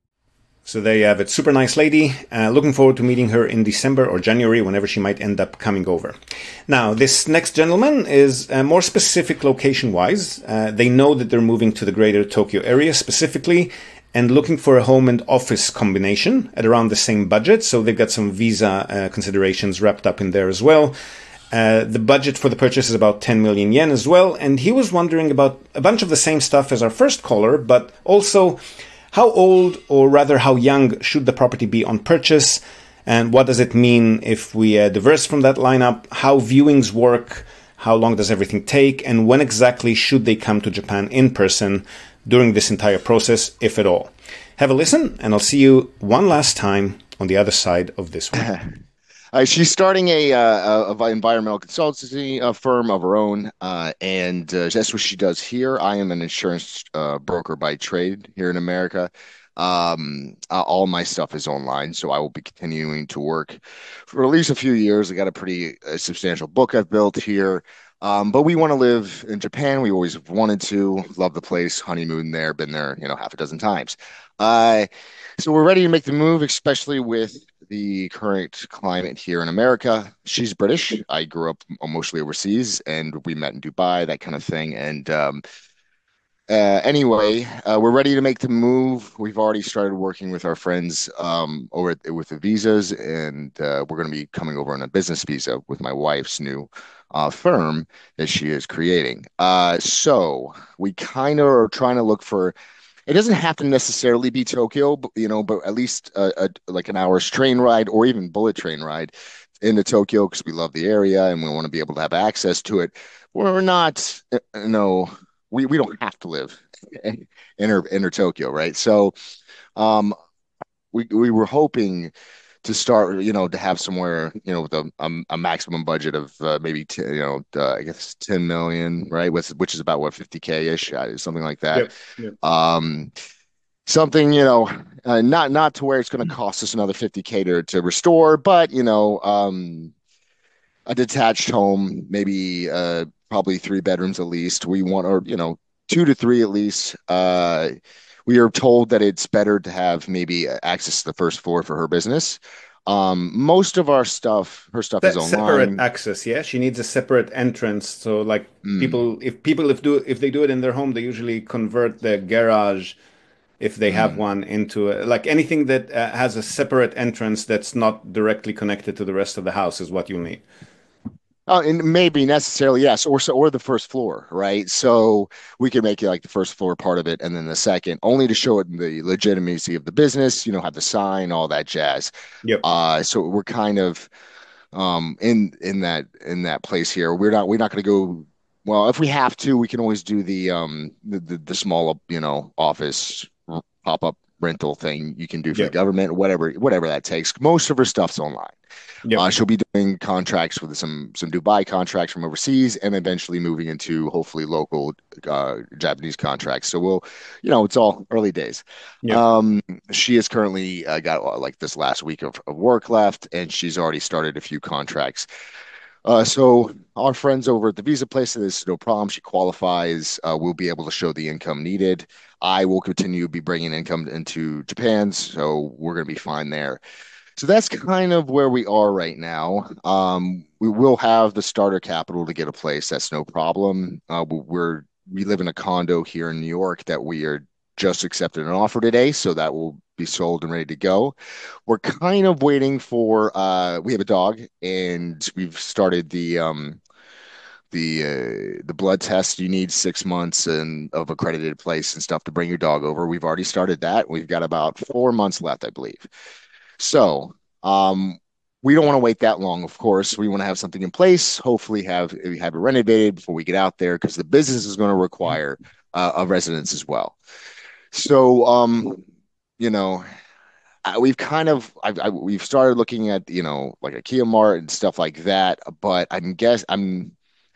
So there you have it. Super nice lady. Uh, looking forward to meeting her in December or January, whenever she might end up coming over. Now, this next gentleman is uh, more specific location-wise. Uh, they know that they're moving to the greater Tokyo area specifically, and looking for a home and office combination at around the same budget. So they've got some visa uh, considerations wrapped up in there as well. Uh, the budget for the purchase is about ten million yen as well. And he was wondering about a bunch of the same stuff as our first caller, but also how old, or rather how young, should the property be on purchase? And what does it mean if we uh, diverse from that lineup? How viewings work? How long does everything take? And when exactly should they come to Japan in person during this entire process, if at all? Have a listen, and I'll see you one last time on the other side of this one. Uh, she's starting a, uh, a environmental consultancy uh, firm of her own, uh, and uh, that's what she does here. I am an insurance uh, broker by trade here in America. Um, uh, all my stuff is online, so I will be continuing to work for at least a few years. I got a pretty uh, substantial book I've built here. Um, but we want to live in Japan. We always have wanted to. Love the place. Honeymoon there. Been there, you know, half a dozen times. Uh, so we're ready to make the move, especially with the current climate here in America. She's British. I grew up mostly overseas, and we met in Dubai, that kind of thing. And um, uh, anyway, uh, we're ready to make the move. We've already started working with our friends um, over at, with the visas, and uh, we're going to be coming over on a business visa with my wife's new uh, firm that she is creating. Uh, so we kind of are trying to look for. It doesn't have to necessarily be Tokyo, but, you know, but at least a, a, like an hour's train ride or even bullet train ride into Tokyo, because we love the area and we want to be able to have access to it. We're not, you know, we, we don't have to live in inner Tokyo, right? So um, we we were hoping to start, you know, to have somewhere, you know, with a, a, a maximum budget of uh, maybe, t- you know, uh, I guess ten million, right? Which, which is about what, fifty K ish, something like that. Yep, yep. Um, something, you know, uh, not, not to where it's going to cost us another fifty K to, to restore, but, you know, um, a detached home, maybe, uh, probably three bedrooms at least. We want, or, you know, two to three at least. Uh, We are told that it's better to have maybe access to the first floor for her business. Um, most of our stuff, her stuff That is online. separate access, yeah. She needs a separate entrance. So, like Mm. people, if people if do if they do it in their home, they usually convert the garage, if they have Mm. one, into a, like anything that uh, has a separate entrance that's not directly connected to the rest of the house is what you need. Uh, and maybe necessarily, yes, or so, or the first floor, right? So we can make it like the first floor part of it, and then the second, only to show it the legitimacy of the business. You know, have the sign, all that jazz. Yep. Uh, so we're kind of um in in that in that place here. We're not we're not going to go. Well, if we have to, we can always do the um the the, the small, you know, office pop up rental thing you can do for Yep. the government, whatever whatever that takes. Most of her stuff's online. Yep. Uh, she'll be doing contracts with some some Dubai contracts from overseas, and eventually moving into hopefully local uh, Japanese contracts. So we'll, you know, it's all early days. Yep. Um, she has currently uh, got uh, like this last week of, of work left, and she's already started a few contracts. Uh, so our friends over at the visa place said this is no problem. She qualifies. Uh, we'll be able to show the income needed. I will continue to be bringing income into Japan, so we're going to be fine there. So that's kind of where we are right now. Um, we will have the starter capital to get a place. That's no problem. Uh, we're we live in a condo here in New York that we are just accepted an offer today, so that will be sold and ready to go. We're kind of waiting for. Uh, we have a dog, and we've started the um, the uh, the blood test you need six months and of accredited place and stuff to bring your dog over. We've already started that. We've got about four months left, I believe. So, um, we don't want to wait that long. Of course, we want to have something in place. Hopefully, have have it renovated before we get out there because the business is going to require uh, a residence as well. So, um, you know, I, we've kind of I, I, we've started looking at you know like a Kia Mart and stuff like that. But I'm guess I'm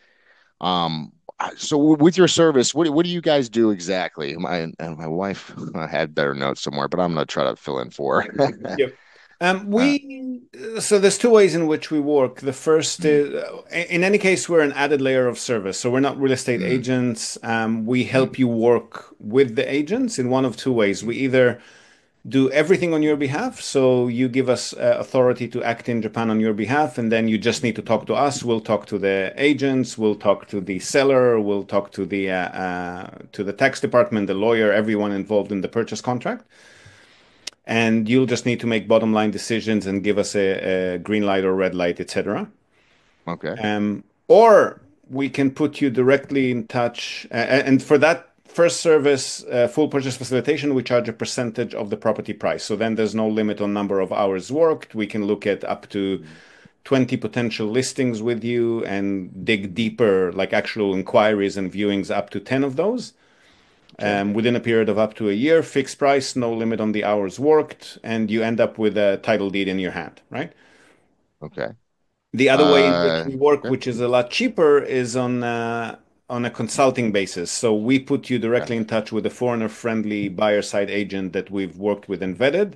um. So with your service, what what do you guys do exactly? My and my wife had better notes somewhere, but I'm gonna try to fill in for her. Yep. Um, Uh, we so there's two ways in which we work. The first mm, is, in any case, we're an added layer of service. So we're not real estate mm, agents. Um, we mm, help you work with the agents in one of two ways. We mm. either do everything on your behalf. So you give us uh, authority to act in Japan on your behalf, and then you just need to talk to us. We'll talk to the agents. We'll talk to the seller. We'll talk to the uh, uh, to the tax department, the lawyer, everyone involved in the purchase contract. And you'll just need to make bottom line decisions and give us a, a green light or red light, et cetera. Okay. Um, or we can put you directly in touch. Uh, and for that first service, uh, full purchase facilitation, we charge a percentage of the property price. So then there's no limit on number of hours worked. We can look at up to twenty potential listings with you and dig deeper, like actual inquiries and viewings, up to ten of those. Okay. Um, within a period of up to a year, fixed price, no limit on the hours worked, and you end up with a title deed in your hand, right? Okay. The other way in which Uh, we work, okay. which is a lot cheaper, is on uh, on a consulting basis. So we put you Okay. directly in touch with a foreigner-friendly buyer-side agent that we've worked with and vetted,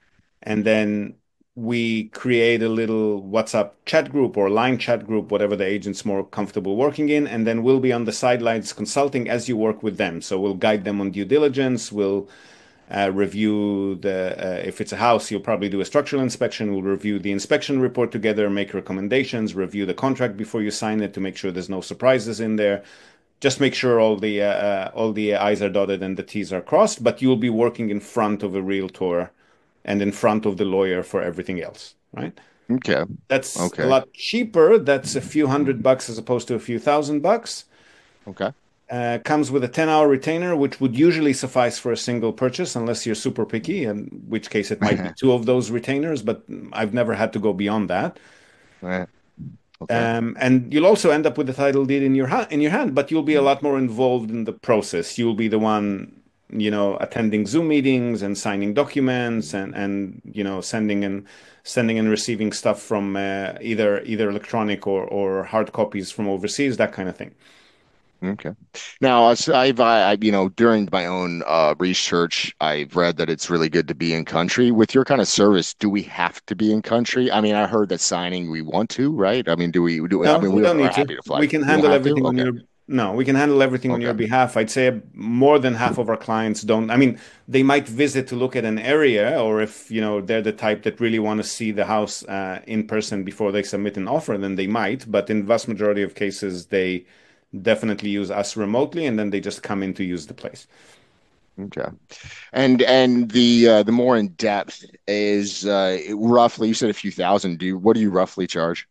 and then we create a little WhatsApp chat group or line chat group, whatever the agent's more comfortable working in, and then we'll be on the sidelines consulting as you work with them. So we'll guide them on due diligence. We'll uh, review the uh, if it's a house, you'll probably do a structural inspection. We'll review the inspection report together, make recommendations, review the contract before you sign it to make sure there's no surprises in there. Just make sure all the uh, uh, all the I's are dotted and the T's are crossed. But you'll be working in front of a realtor and in front of the lawyer for everything else, right? Okay. That's a Okay. lot cheaper. That's a few hundred bucks as opposed to a few thousand bucks. Okay. Uh, comes with a ten hour retainer, which would usually suffice for a single purchase, unless you're super picky, in which case it might be two of those retainers, but I've never had to go beyond that. Right. Okay. Um, and you'll also end up with the title deed in your ha in your hand, but you'll be a Mm. lot more involved in the process. You'll be the one, you know, attending Zoom meetings and signing documents and and you know sending and sending and receiving stuff from uh, either either electronic or or hard copies from overseas, that kind of thing. Okay. Now, as I've, I, I- you know, during my own uh, research, I've read that it's really good to be in country. With your kind of service, do we have to be in country? I mean, I heard that signing we want to, right? I mean, do we do? I No, mean, we we don't are need to. happy to fly. We can We don't handle have to? everything on Okay. your no, we can handle everything on your Okay. behalf. I'd say more than half of our clients don't. I mean, they might visit to look at an area, or if you know they're the type that really want to see the house uh, in person before they submit an offer, then they might. But in vast majority of cases, they definitely use us remotely, and then they just come in to use the place. Okay. And and the uh, the more in depth is uh, roughly, you said a few thousand. Do you, what do you roughly charge?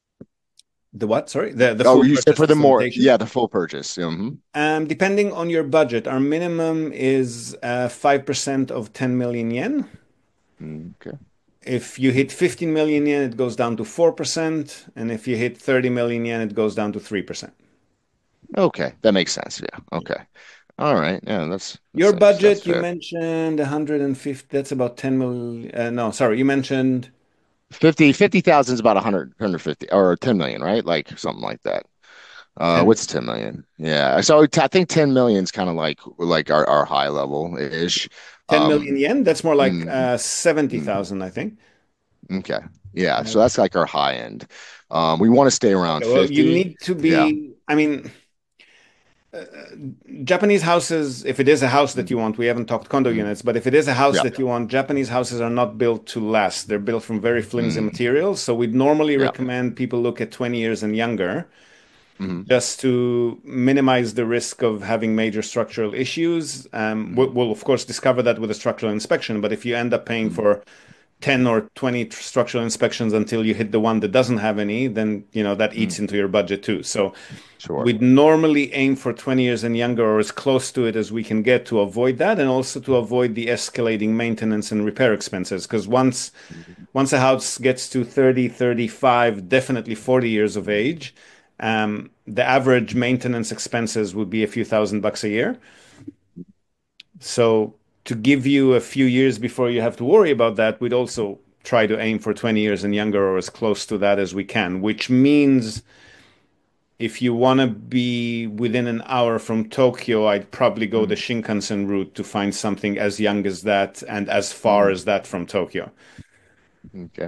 The what? Sorry, the the Oh, full you said purchase for the more, facilitation. yeah, the full purchase. hmm Um, depending on your budget, our minimum is uh, five percent of ten million yen. Okay. If you hit fifteen million yen, it goes down to four percent. And if you hit thirty million yen, it goes down to three percent. Okay, that makes sense. Yeah. Okay. All right. Yeah, that's Your that's that's, that's budget, you fair. mentioned one hundred fifty, that's about ten million. Uh, no, sorry, you mentioned Fifty fifty thousand is about one hundred, one hundred fifty or ten million, right? Like something like that. Uh, ten. what's ten million? Yeah. So t- I think ten million is kind of like like our, our high level ish. ten million Um, yen. That's more like mm, uh, mm, seventy thousand, I think. okay. Yeah. Uh, So that's like our high end. Um, we want to stay around well, you fifty. need to Yeah. be, I mean, Japanese houses, if it is a house that you Mm, want, we haven't talked condo mm, units, but if it is a house yeah. that you want, Japanese houses are not built to last. They're built from very flimsy Mm, materials. So we'd normally yeah. recommend people look at twenty years and younger, hmm just to minimize the risk of having major structural issues. Um, we'll, hmm we'll, of course, discover that with a structural inspection, but if you end up paying hmm for ten or twenty structural inspections until you hit the one that doesn't have any, then, you know, that eats mm. into your budget too. So sure. We'd normally aim for twenty years and younger, or as close to it as we can get, to avoid that, and also to avoid the escalating maintenance and repair expenses. Because once mm-hmm. once a house gets to thirty, thirty-five, definitely forty years of age, um, the average maintenance expenses would be a few thousand bucks a year. So to give you a few years before you have to worry about that, we'd also try to aim for twenty years and younger, or as close to that as we can, which means if you want to be within an hour from Tokyo, I'd probably go mm. the Shinkansen route to find something as young as that and as far mm. as that from Tokyo. Okay.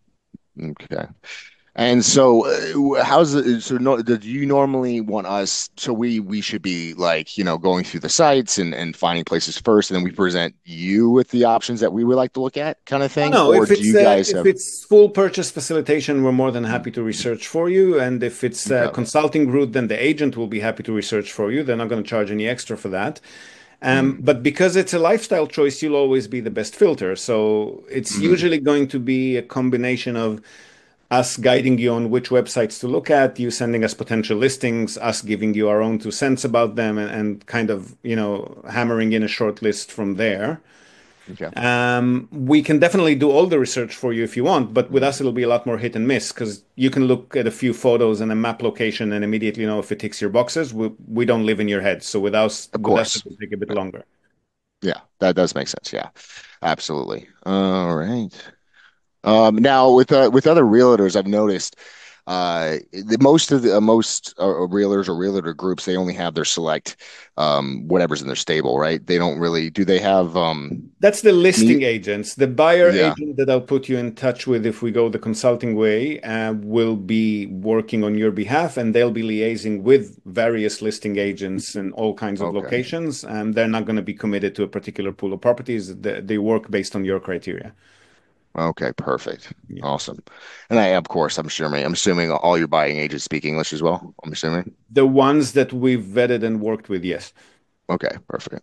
Okay. And so, uh, how's it? So, no, do you normally want us? So, we we should be like, you know, going through the sites and and finding places first, and then we present you with the options that we would like to look at, kind of thing. No, or if it's do you guys uh, if have... it's full purchase facilitation, we're more than happy to research for you. And if it's a okay. consulting route, then the agent will be happy to research for you. They're not going to charge any extra for that. Um, mm. But because it's a lifestyle choice, you'll always be the best filter. So it's mm. usually going to be a combination of us guiding you on which websites to look at, you sending us potential listings, us giving you our own two cents about them, and, and kind of, you know, hammering in a short list from there. Okay. Um, we can definitely do all the research for you if you want, but with us, it'll be a lot more hit and miss, because you can look at a few photos and a map location and immediately know if it ticks your boxes. We, we don't live in your head. So with us, of with course. us, it'll take a bit longer. Yeah, that does make sense. Yeah, absolutely. All right. Um, now with uh, with other realtors, I've noticed uh, the most of the uh, most uh, realtors or realtor groups, they only have their select um, whatever's in their stable, right? They don't really do. They have um, that's the listing agents. The buyer yeah. agent that I'll put you in touch with if we go the consulting way uh, will be working on your behalf, and they'll be liaising with various listing agents in all kinds of okay. locations. And they're not going to be committed to a particular pool of properties. They, they work based on your criteria. Okay, perfect. Yeah. Awesome. And I, of course, I'm sure, I'm assuming all your buying agents speak English as well. I'm assuming the ones that we've vetted and worked with. Yes. Okay, perfect.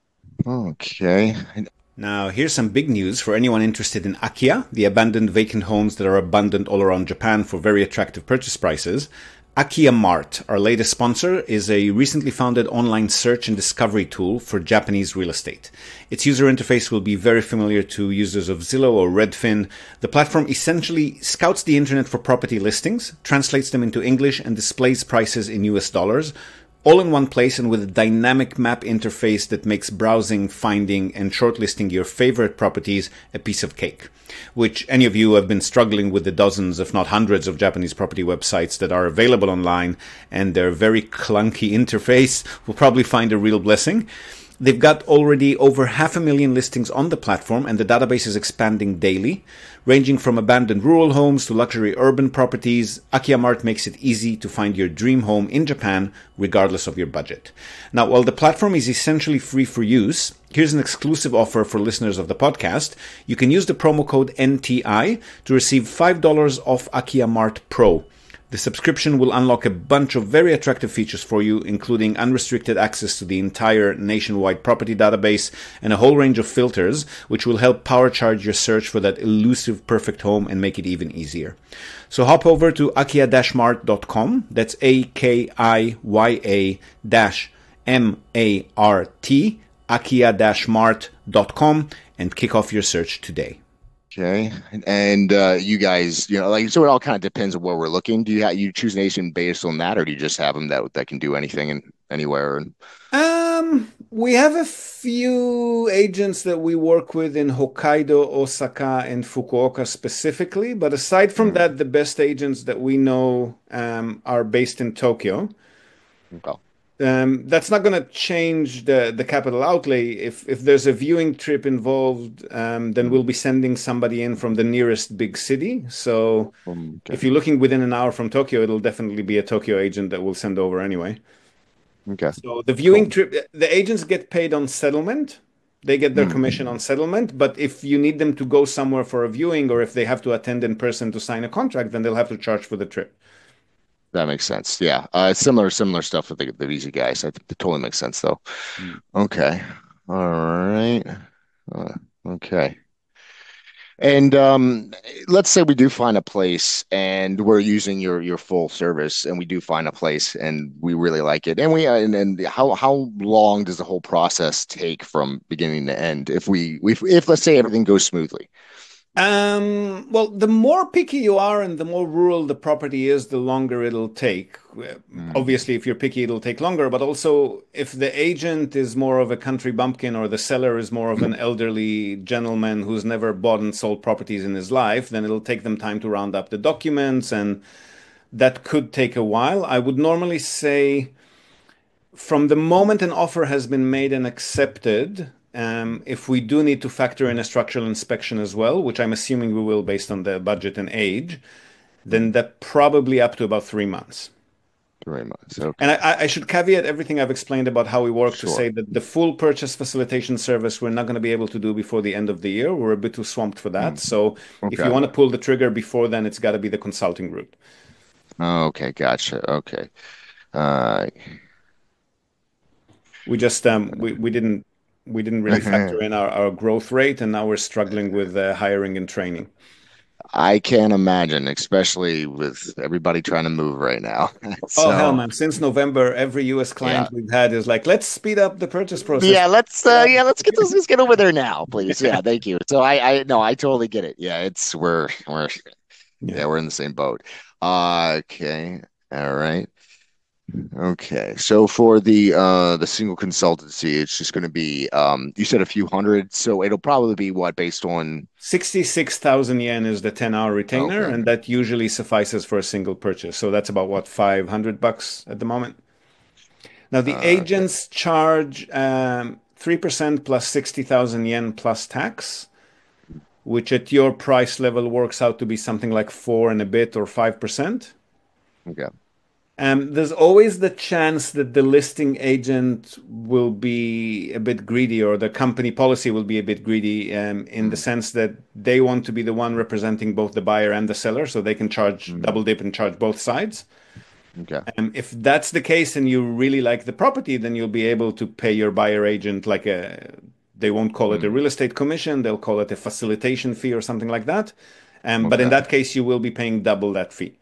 Okay. Now, here's some big news for anyone interested in Akiya, the abandoned vacant homes that are abundant all around Japan for very attractive purchase prices. Akiya Mart, our latest sponsor, is a recently founded online search and discovery tool for Japanese real estate. Its user interface will be very familiar to users of Zillow or Redfin. The platform essentially scouts the internet for property listings, translates them into English, and displays prices in U S dollars, all in one place and with a dynamic map interface that makes browsing, finding, and shortlisting your favorite properties a piece of cake. Which any of you who have been struggling with the dozens, if not hundreds, of Japanese property websites that are available online and their very clunky interface will probably find a real blessing. They've got already over half a million listings on the platform, and the database is expanding daily. Ranging from abandoned rural homes to luxury urban properties, Akiya Mart makes it easy to find your dream home in Japan, regardless of your budget. Now, while the platform is essentially free for use, here's an exclusive offer for listeners of the podcast. You can use the promo code N T I to receive five dollars off Akiya Mart Pro. The subscription will unlock a bunch of very attractive features for you, including unrestricted access to the entire nationwide property database and a whole range of filters, which will help power charge your search for that elusive perfect home and make it even easier. So hop over to akiya dash mart dot com. That's A K I Y A dash M A R T, akiya dash mart dot com, and kick off your search today. Okay, and uh, you guys, you know, like, so it all kind of depends on where we're looking. Do you have, you choose an agent based on that, or do you just have them that that can do anything and anywhere? And um, we have a few agents that we work with in Hokkaido, Osaka, and Fukuoka specifically. But aside from mm-hmm. that, the best agents that we know um, are based in Tokyo. Okay. Um, that's not going to change the, the capital outlay. If if there's a viewing trip involved, um, then we'll be sending somebody in from the nearest big city. So okay. if you're looking within an hour from Tokyo, it'll definitely be a Tokyo agent that we'll send over anyway. Okay. So the viewing cool. trip, the agents get paid on settlement. They get their mm. commission on settlement. But if you need them to go somewhere for a viewing, or if they have to attend in person to sign a contract, then they'll have to charge for the trip. That makes sense. Yeah. Uh, similar, similar stuff with the, the Visa guys. I think it totally makes sense though. Mm. Okay. All right. Uh, okay. And um, let's say we do find a place and we're using your your full service and we do find a place and we really like it. And we uh, and, and how how long does the whole process take from beginning to end if we if, if let's say everything goes smoothly? Um, well, the more picky you are and the more rural the property is, the longer it'll take. Uh, Mm, Obviously, if you're picky, it'll take longer, but also if the agent is more of a country bumpkin or the seller is more of an elderly gentleman who's never bought and sold properties in his life, then it'll take them time to round up the documents, and that could take a while. I would normally say from the moment an offer has been made and accepted, um, if we do need to factor in a structural inspection as well, which I'm assuming we will based on the budget and age, mm, then that probably up to about three months. Three months. And Okay. I, I should caveat everything I've explained about how we work to Sure. say that the full purchase facilitation service we're not going to be able to do before the end of the year. We're a bit too swamped for that. Mm, So if you okay. want to pull the trigger before then, it's got to be the consulting route. Okay. Gotcha. Okay. Uh, We just um, we, we didn't we didn't really factor in our, our growth rate, and now we're struggling with uh, hiring and training. I can't imagine, especially with everybody trying to move right now. Oh hell, So man! Since November, every U S yeah. client we've had is like, let's speed up the purchase process. Yeah, let's Get uh out. yeah, let's get this let's get over there now, please. Yeah, thank you. So I I no, I totally get it. Yeah, it's we're we're Yeah. yeah, we're in the same boat. Uh okay. All right. Okay. So for the uh the single consultancy, it's just going to be um you said a few hundred, so it'll probably be what based on sixty-six thousand yen is the ten hour retainer, okay. and that usually suffices for a single purchase. So that's about what, five hundred bucks at the moment. Now, the Uh okay. agents charge um, three percent plus sixty thousand yen plus tax, which at your price level works out to be something like four and a bit or five percent. Okay. Um, there's always the chance that the listing agent will be a bit greedy, or the company policy will be a bit greedy, um, in the Mm, sense that they want to be the one representing both the buyer and the seller, so they can charge mm, double dip and charge both sides. okay. Um, if that's the case and you really like the property, then you'll be able to pay your buyer agent like a, they won't call it a Mm, real estate commission, they'll call it a facilitation fee or something like that. Um, but in okay. that case, you will be paying double that fee,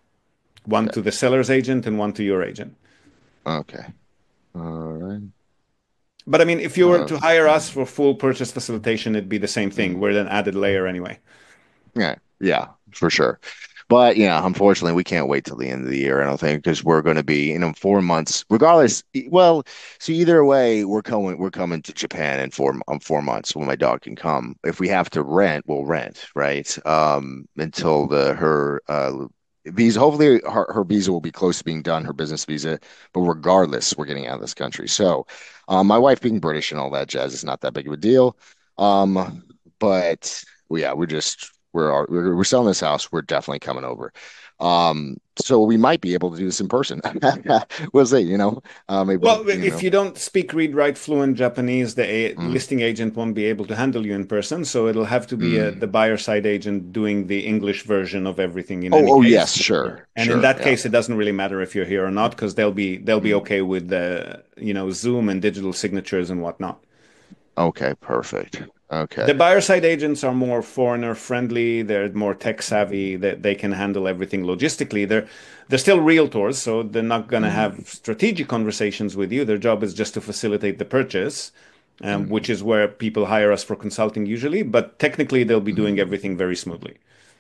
one Okay. to the seller's agent and one to your agent. Okay. All right. But I mean, if you were Uh to hire us for full purchase facilitation, it'd be the same thing. mm, We're an added layer anyway. yeah, yeah, for sure. But yeah, unfortunately, we can't wait till the end of the year, I don't think, because we're going to be, you know, four months, regardless. e- Well, so either way, we're coming, we're coming to Japan in four, um, four months when my dog can come. If we have to rent, we'll rent, right? Um, until the her uh visa, hopefully her, her visa will be close to being done, her business visa. But regardless, we're getting out of this country. So, um, my wife being British and all that jazz is not that big of a deal. Um, but well, yeah, we're just we're we're we're selling this house. We're definitely coming over. Um, so we might be able to do this in person. We'll see, you know. Uh, maybe Well, you if know. you don't speak, read, write fluent Japanese, the a Mm, listing agent won't be able to handle you in person. So it'll have to be a, mm. the buyer side agent doing the English version of everything in Oh, any oh yes, case. sure, And in sure, that yeah. case, it doesn't really matter if you're here or not, because they'll be they'll be Mm. okay with the, you know, Zoom and digital signatures and whatnot. Okay, perfect. The Okay. buyer side agents are more foreigner friendly. They're more tech savvy. That they, they can handle everything logistically. They're they're still realtors, so they're not going to Mm, have strategic conversations with you. Their job is just to facilitate the purchase, um, mm, which is where people hire us for consulting usually. But technically, they'll be doing mm. everything very smoothly.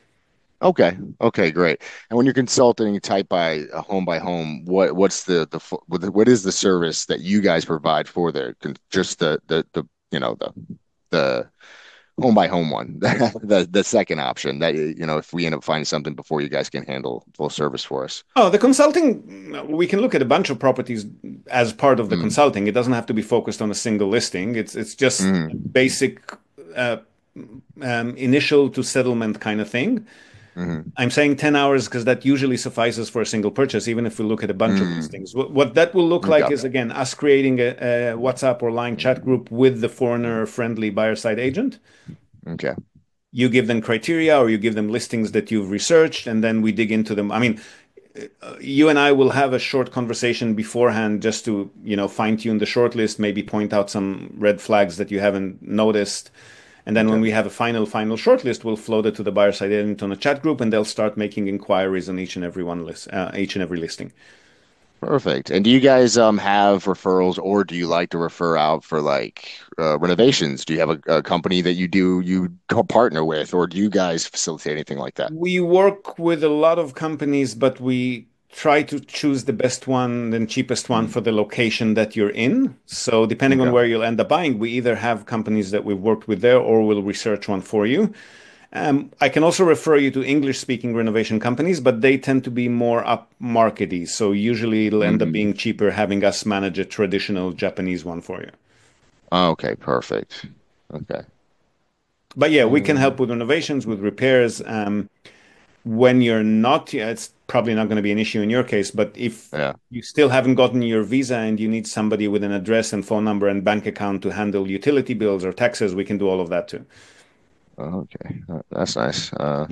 Okay. Okay, great. And when you're consulting type by uh, home by home, what what's the the fu- what what is the service that you guys provide for the con- just the the the you know the the home by home one, the the second option that you know if we end up finding something before you guys can handle full service for us. Oh, the consulting, we can look at a bunch of properties as part of the Mm, consulting. It doesn't have to be focused on a single listing. It's it's just mm, basic, uh, um, initial to settlement kind of thing. mm, I'm saying ten hours because that usually suffices for a single purchase, even if we look at a bunch of mm. listings. What, what that will look like Okay. is, again, us creating a, a WhatsApp or line chat group with the foreigner friendly buyer side agent. Okay. You give them criteria or you give them listings that you've researched, and then we dig into them. I mean, uh, you and I will have a short conversation beforehand just to, you know, fine tune the short list, maybe point out some red flags that you haven't noticed. And then Okay. when we have a final, final shortlist, we'll float it to the buyer side agent on a chat group, and they'll start making inquiries on each and every one list, uh, each and every listing. Perfect. And do you guys um have referrals, or do you like to refer out for like uh, renovations? Do you have a, a company that you do you co partner with, or do you guys facilitate anything like that? We work with a lot of companies, but we try to choose the best one and cheapest one Mm, for the location that you're in. So depending on okay. where you'll end up buying, we either have companies that we've worked with there or we'll research one for you. Um, I can also refer you to English-speaking renovation companies, but they tend to be more upmarkety. So usually it'll end up Hmm. being cheaper having us manage a traditional Japanese one for you. Okay, perfect. Okay. But yeah, we can Um, help with renovations, with repairs. Um, when you're not, yeah, it's probably not going to be an issue in your case, but if yeah. you still haven't gotten your visa and you need somebody with an address and phone number and bank account to handle utility bills or taxes, we can do all of that too. Okay. Uh, That's nice. Uh,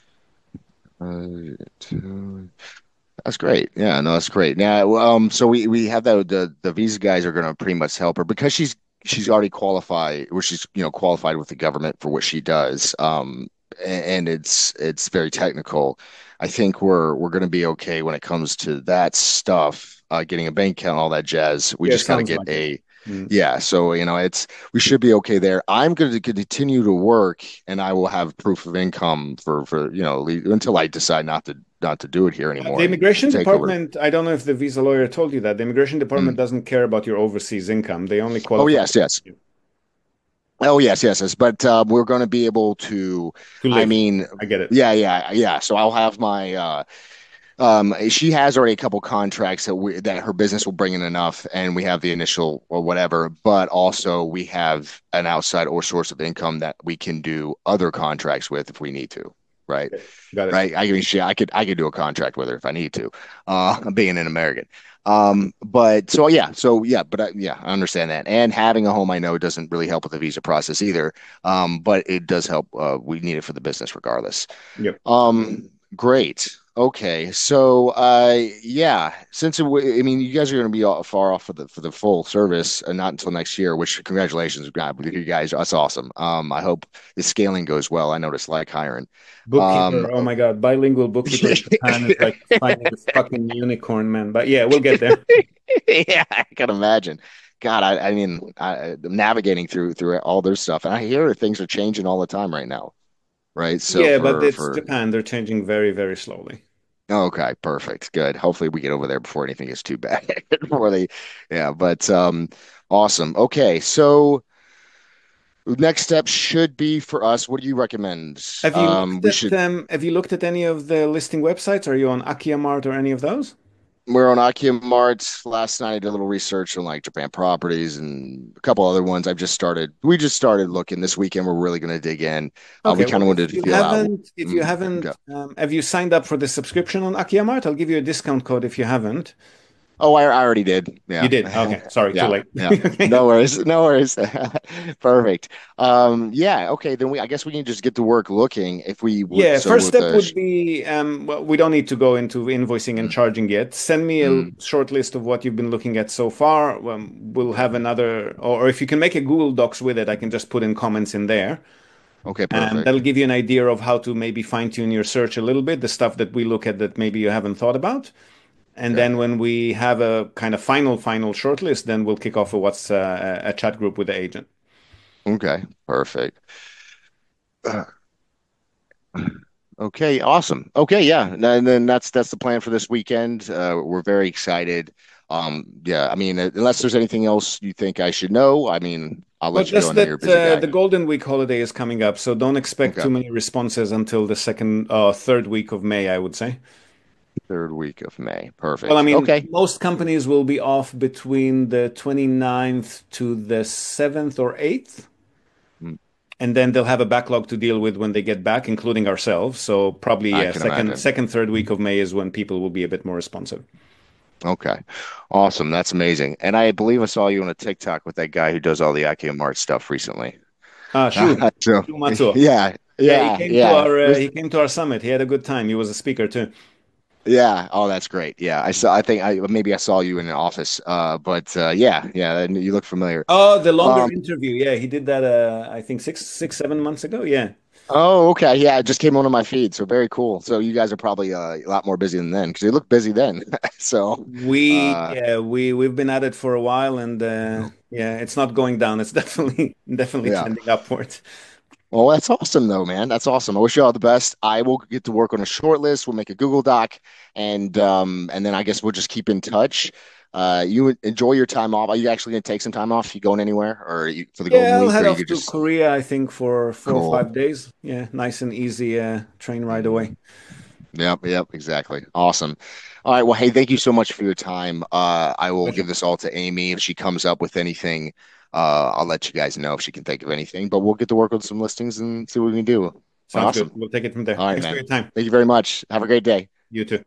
uh, two- that's great. Yeah, no, that's great. Now, well, um, so we we have that the the visa guys are going to pretty much help her because she's she's already qualified, or she's you know qualified with the government for what she does. Um, a- and it's it's very technical. I think we're we're going to be okay when it comes to that stuff, uh, getting a bank account, all that jazz. We Yeah, it just got to sounds get like it. a Mm. yeah. So you know, it's we should be okay there. I'm going to continue to work, and I will have proof of income for for you know le- until I decide not to not to do it here Uh, The anymore and immigration take over. department, I don't know if the visa lawyer told you that. The immigration department Mm. doesn't care about your overseas income. They only Oh qualify yes, yes. you Oh yes, yes, yes. But uh, we're going to be able to. to I live. mean, I get it. yeah, yeah, yeah. So I'll have my. Uh, um, she has already a couple contracts that we that her business will bring in enough, and we have the initial or whatever. But also we have an outside or source of income that we can do other contracts with if we need to. Right. Okay, got it. Right? I mean, she, I could, I could do a contract with her if I need to, uh, being an American. Um, but so yeah, so yeah, but I, yeah, I understand that. And having a home, I know doesn't really help with the visa process either. Um, but it does help. Uh, we need it for the business regardless. Yep. Um, great. Okay, so uh, yeah, since it, w- I mean, you guys are going to be all, far off for the for the full service, and not until next year. Which congratulations, God, you guys, that's awesome. Um, I hope the scaling goes well. I noticed like hiring. Um, Bookkeeper, oh my God, bilingual bookkeeper in Japan is like finding a fucking unicorn, man. But yeah, we'll get there. yeah, I can imagine. God, I, I mean, I, I'm navigating through through all their stuff, and I hear that things are changing all the time right now, right? So Yeah, but for it's for Japan. They're changing very, very slowly. okay, perfect, good. Hopefully, we get over there before anything gets too bad. Before they, yeah, but um, awesome. Okay, so next step should be for us. What do you recommend? Have you Um, looked we at should. um, have you looked at any of the listing websites? Are you on Akiamart or any of those? We're on Akia Mart. Last night I did a little research on like Japan properties and a couple other ones. I've just started. We just started looking this weekend. We're really going to dig in. Uh, we Okay, well, kind of if wanted to you feel out. haven't, if you Mm, okay. haven't, um, have you signed up for the subscription on Akiamart? I'll give you a discount code if you haven't. Oh, I, I already did. You Yeah. did. Okay, sorry, too Yeah. late. Yeah. Okay. No worries. No worries. Perfect. Um, yeah. Okay. Then we, I guess we can just get to work looking if we would. Yeah, So first with step the, would be, um, well, we don't need to go into invoicing and mm, charging yet. Send me a mm, short list of what you've been looking at so far. Um, we'll have another, or if you can make a Google Docs with it, I can just put in comments in there. okay. And Perfect. that'll give you an idea of how to maybe fine tune your search a little bit, the stuff that we look at that maybe you haven't thought about. And Okay. then when we have a kind of final, final shortlist, then we'll kick off a what's uh, a chat group with the agent. Okay. Perfect. Okay, awesome. Okay, yeah, and then then that's that's the plan for this weekend. Uh, we're very excited. Um, yeah, I mean, unless there's anything else you think I should know, I mean, I'll Well, let you go. just I know you're a that busy uh, guy. the Golden Week holiday is coming up, so don't expect Okay, too many responses until the second, uh, third week of May, I would say. third week of May. Well, I Perfect. mean, Okay. most companies will be off between the twenty ninth to the seventh or eighth, Mm, and then they'll have a backlog to deal with when they get back, including ourselves. So probably, I yeah, can second, imagine. second, third week of May is when people will be a bit more responsive. Okay, awesome. That's amazing. And I believe I saw you on a TikTok with that guy who does all the Ikea Mart stuff recently. Ah, Shu, So, Shu Matsuo. yeah, Yeah, he yeah, came to yeah. our uh, This he came to our summit. He had a good time. He was a speaker too. Yeah. Oh, that's great. Yeah. I saw, I think I maybe I saw you in an office. Uh, but uh, yeah, yeah, and you look familiar. Oh, the longer Um, interview. Yeah, he did that. Uh, I think six, six, seven months ago. Yeah. oh, okay. Yeah, it just came onto my feed. So very cool. So you guys are probably uh, a lot more busy than then because they look busy then. So, We uh, yeah we we've been at it for a while, and uh, yeah, it's not going down. It's definitely definitely yeah. trending upwards. Well, that's awesome though, man. That's awesome. I wish you all the best. I will get to work on a short list. We'll make a Google Doc and um and then I guess we'll just keep in touch. Uh you enjoy your time off. Are you actually gonna take some time off? You going anywhere or you for the Golden Yeah, I'll Week head or you off could to just Korea, I think, for four or cool. five days. Yeah, nice and easy uh, train ride away. Yep, yep, exactly. Awesome. All right. Well, hey, thank you so much for your time. Uh I will give Pleasure. this all to Amy. If she comes up with anything, uh I'll let you guys know if she can think of anything. But we'll get to work on some listings and see what we can do. Sounds good. Awesome. We'll take it from there. All right, Thanks for man. your time. Thank you very much. Have a great day. You too.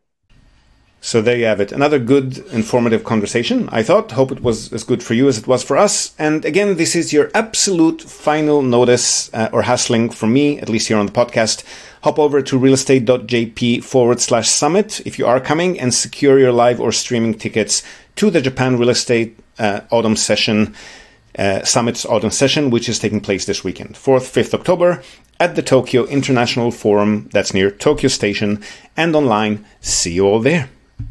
So there you have it. Another good, informative conversation, I thought. Hope it was as good for you as it was for us. And again, this is your absolute final notice uh, or hassling from me, at least here on the podcast. Hop over to realestate.jp forward slash summit if you are coming and secure your live or streaming tickets to the Japan Real Estate uh, Autumn Session, uh, Summit's Autumn Session, which is taking place this weekend, fourth, fifth October at the Tokyo International Forum. That's near Tokyo Station and online. See you all there.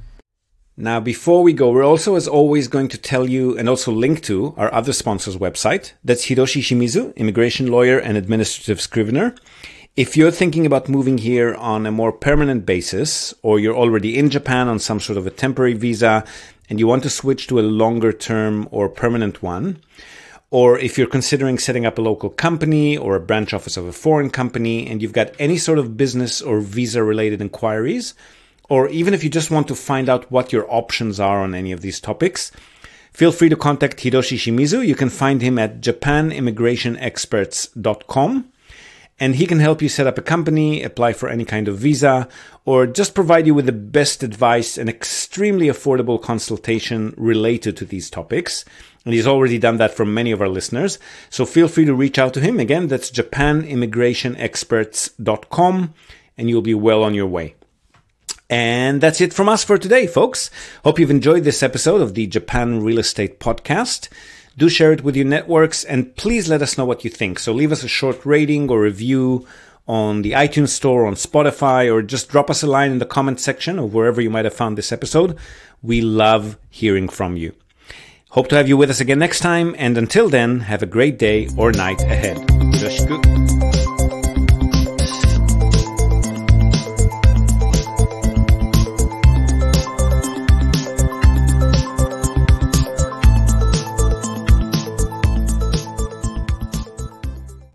Now, before we go, we're also, as always, going to tell you and also link to our other sponsor's website. That's Hiroshi Shimizu, immigration lawyer and administrative scrivener. If you're thinking about moving here on a more permanent basis, or you're already in Japan on some sort of a temporary visa and you want to switch to a longer term or permanent one, or if you're considering setting up a local company or a branch office of a foreign company and you've got any sort of business or visa related inquiries, or even if you just want to find out what your options are on any of these topics, feel free to contact Hiroshi Shimizu. You can find him at japan immigration experts dot com, and he can help you set up a company, apply for any kind of visa, or just provide you with the best advice and extremely affordable consultation related to these topics. And he's already done that for many of our listeners. So feel free to reach out to him. Again, that's japan immigration experts dot com, and you'll be well on your way. And that's it from us for today, folks. Hope you've enjoyed this episode of the Japan Real Estate Podcast. Do share it with your networks, and please let us know what you think. So leave us a short rating or review on the iTunes Store, on Spotify, or just drop us a line in the comment section of wherever you might have found this episode. We love hearing from you. Hope to have you with us again next time, and until then, have a great day or night ahead. Yoroshiku.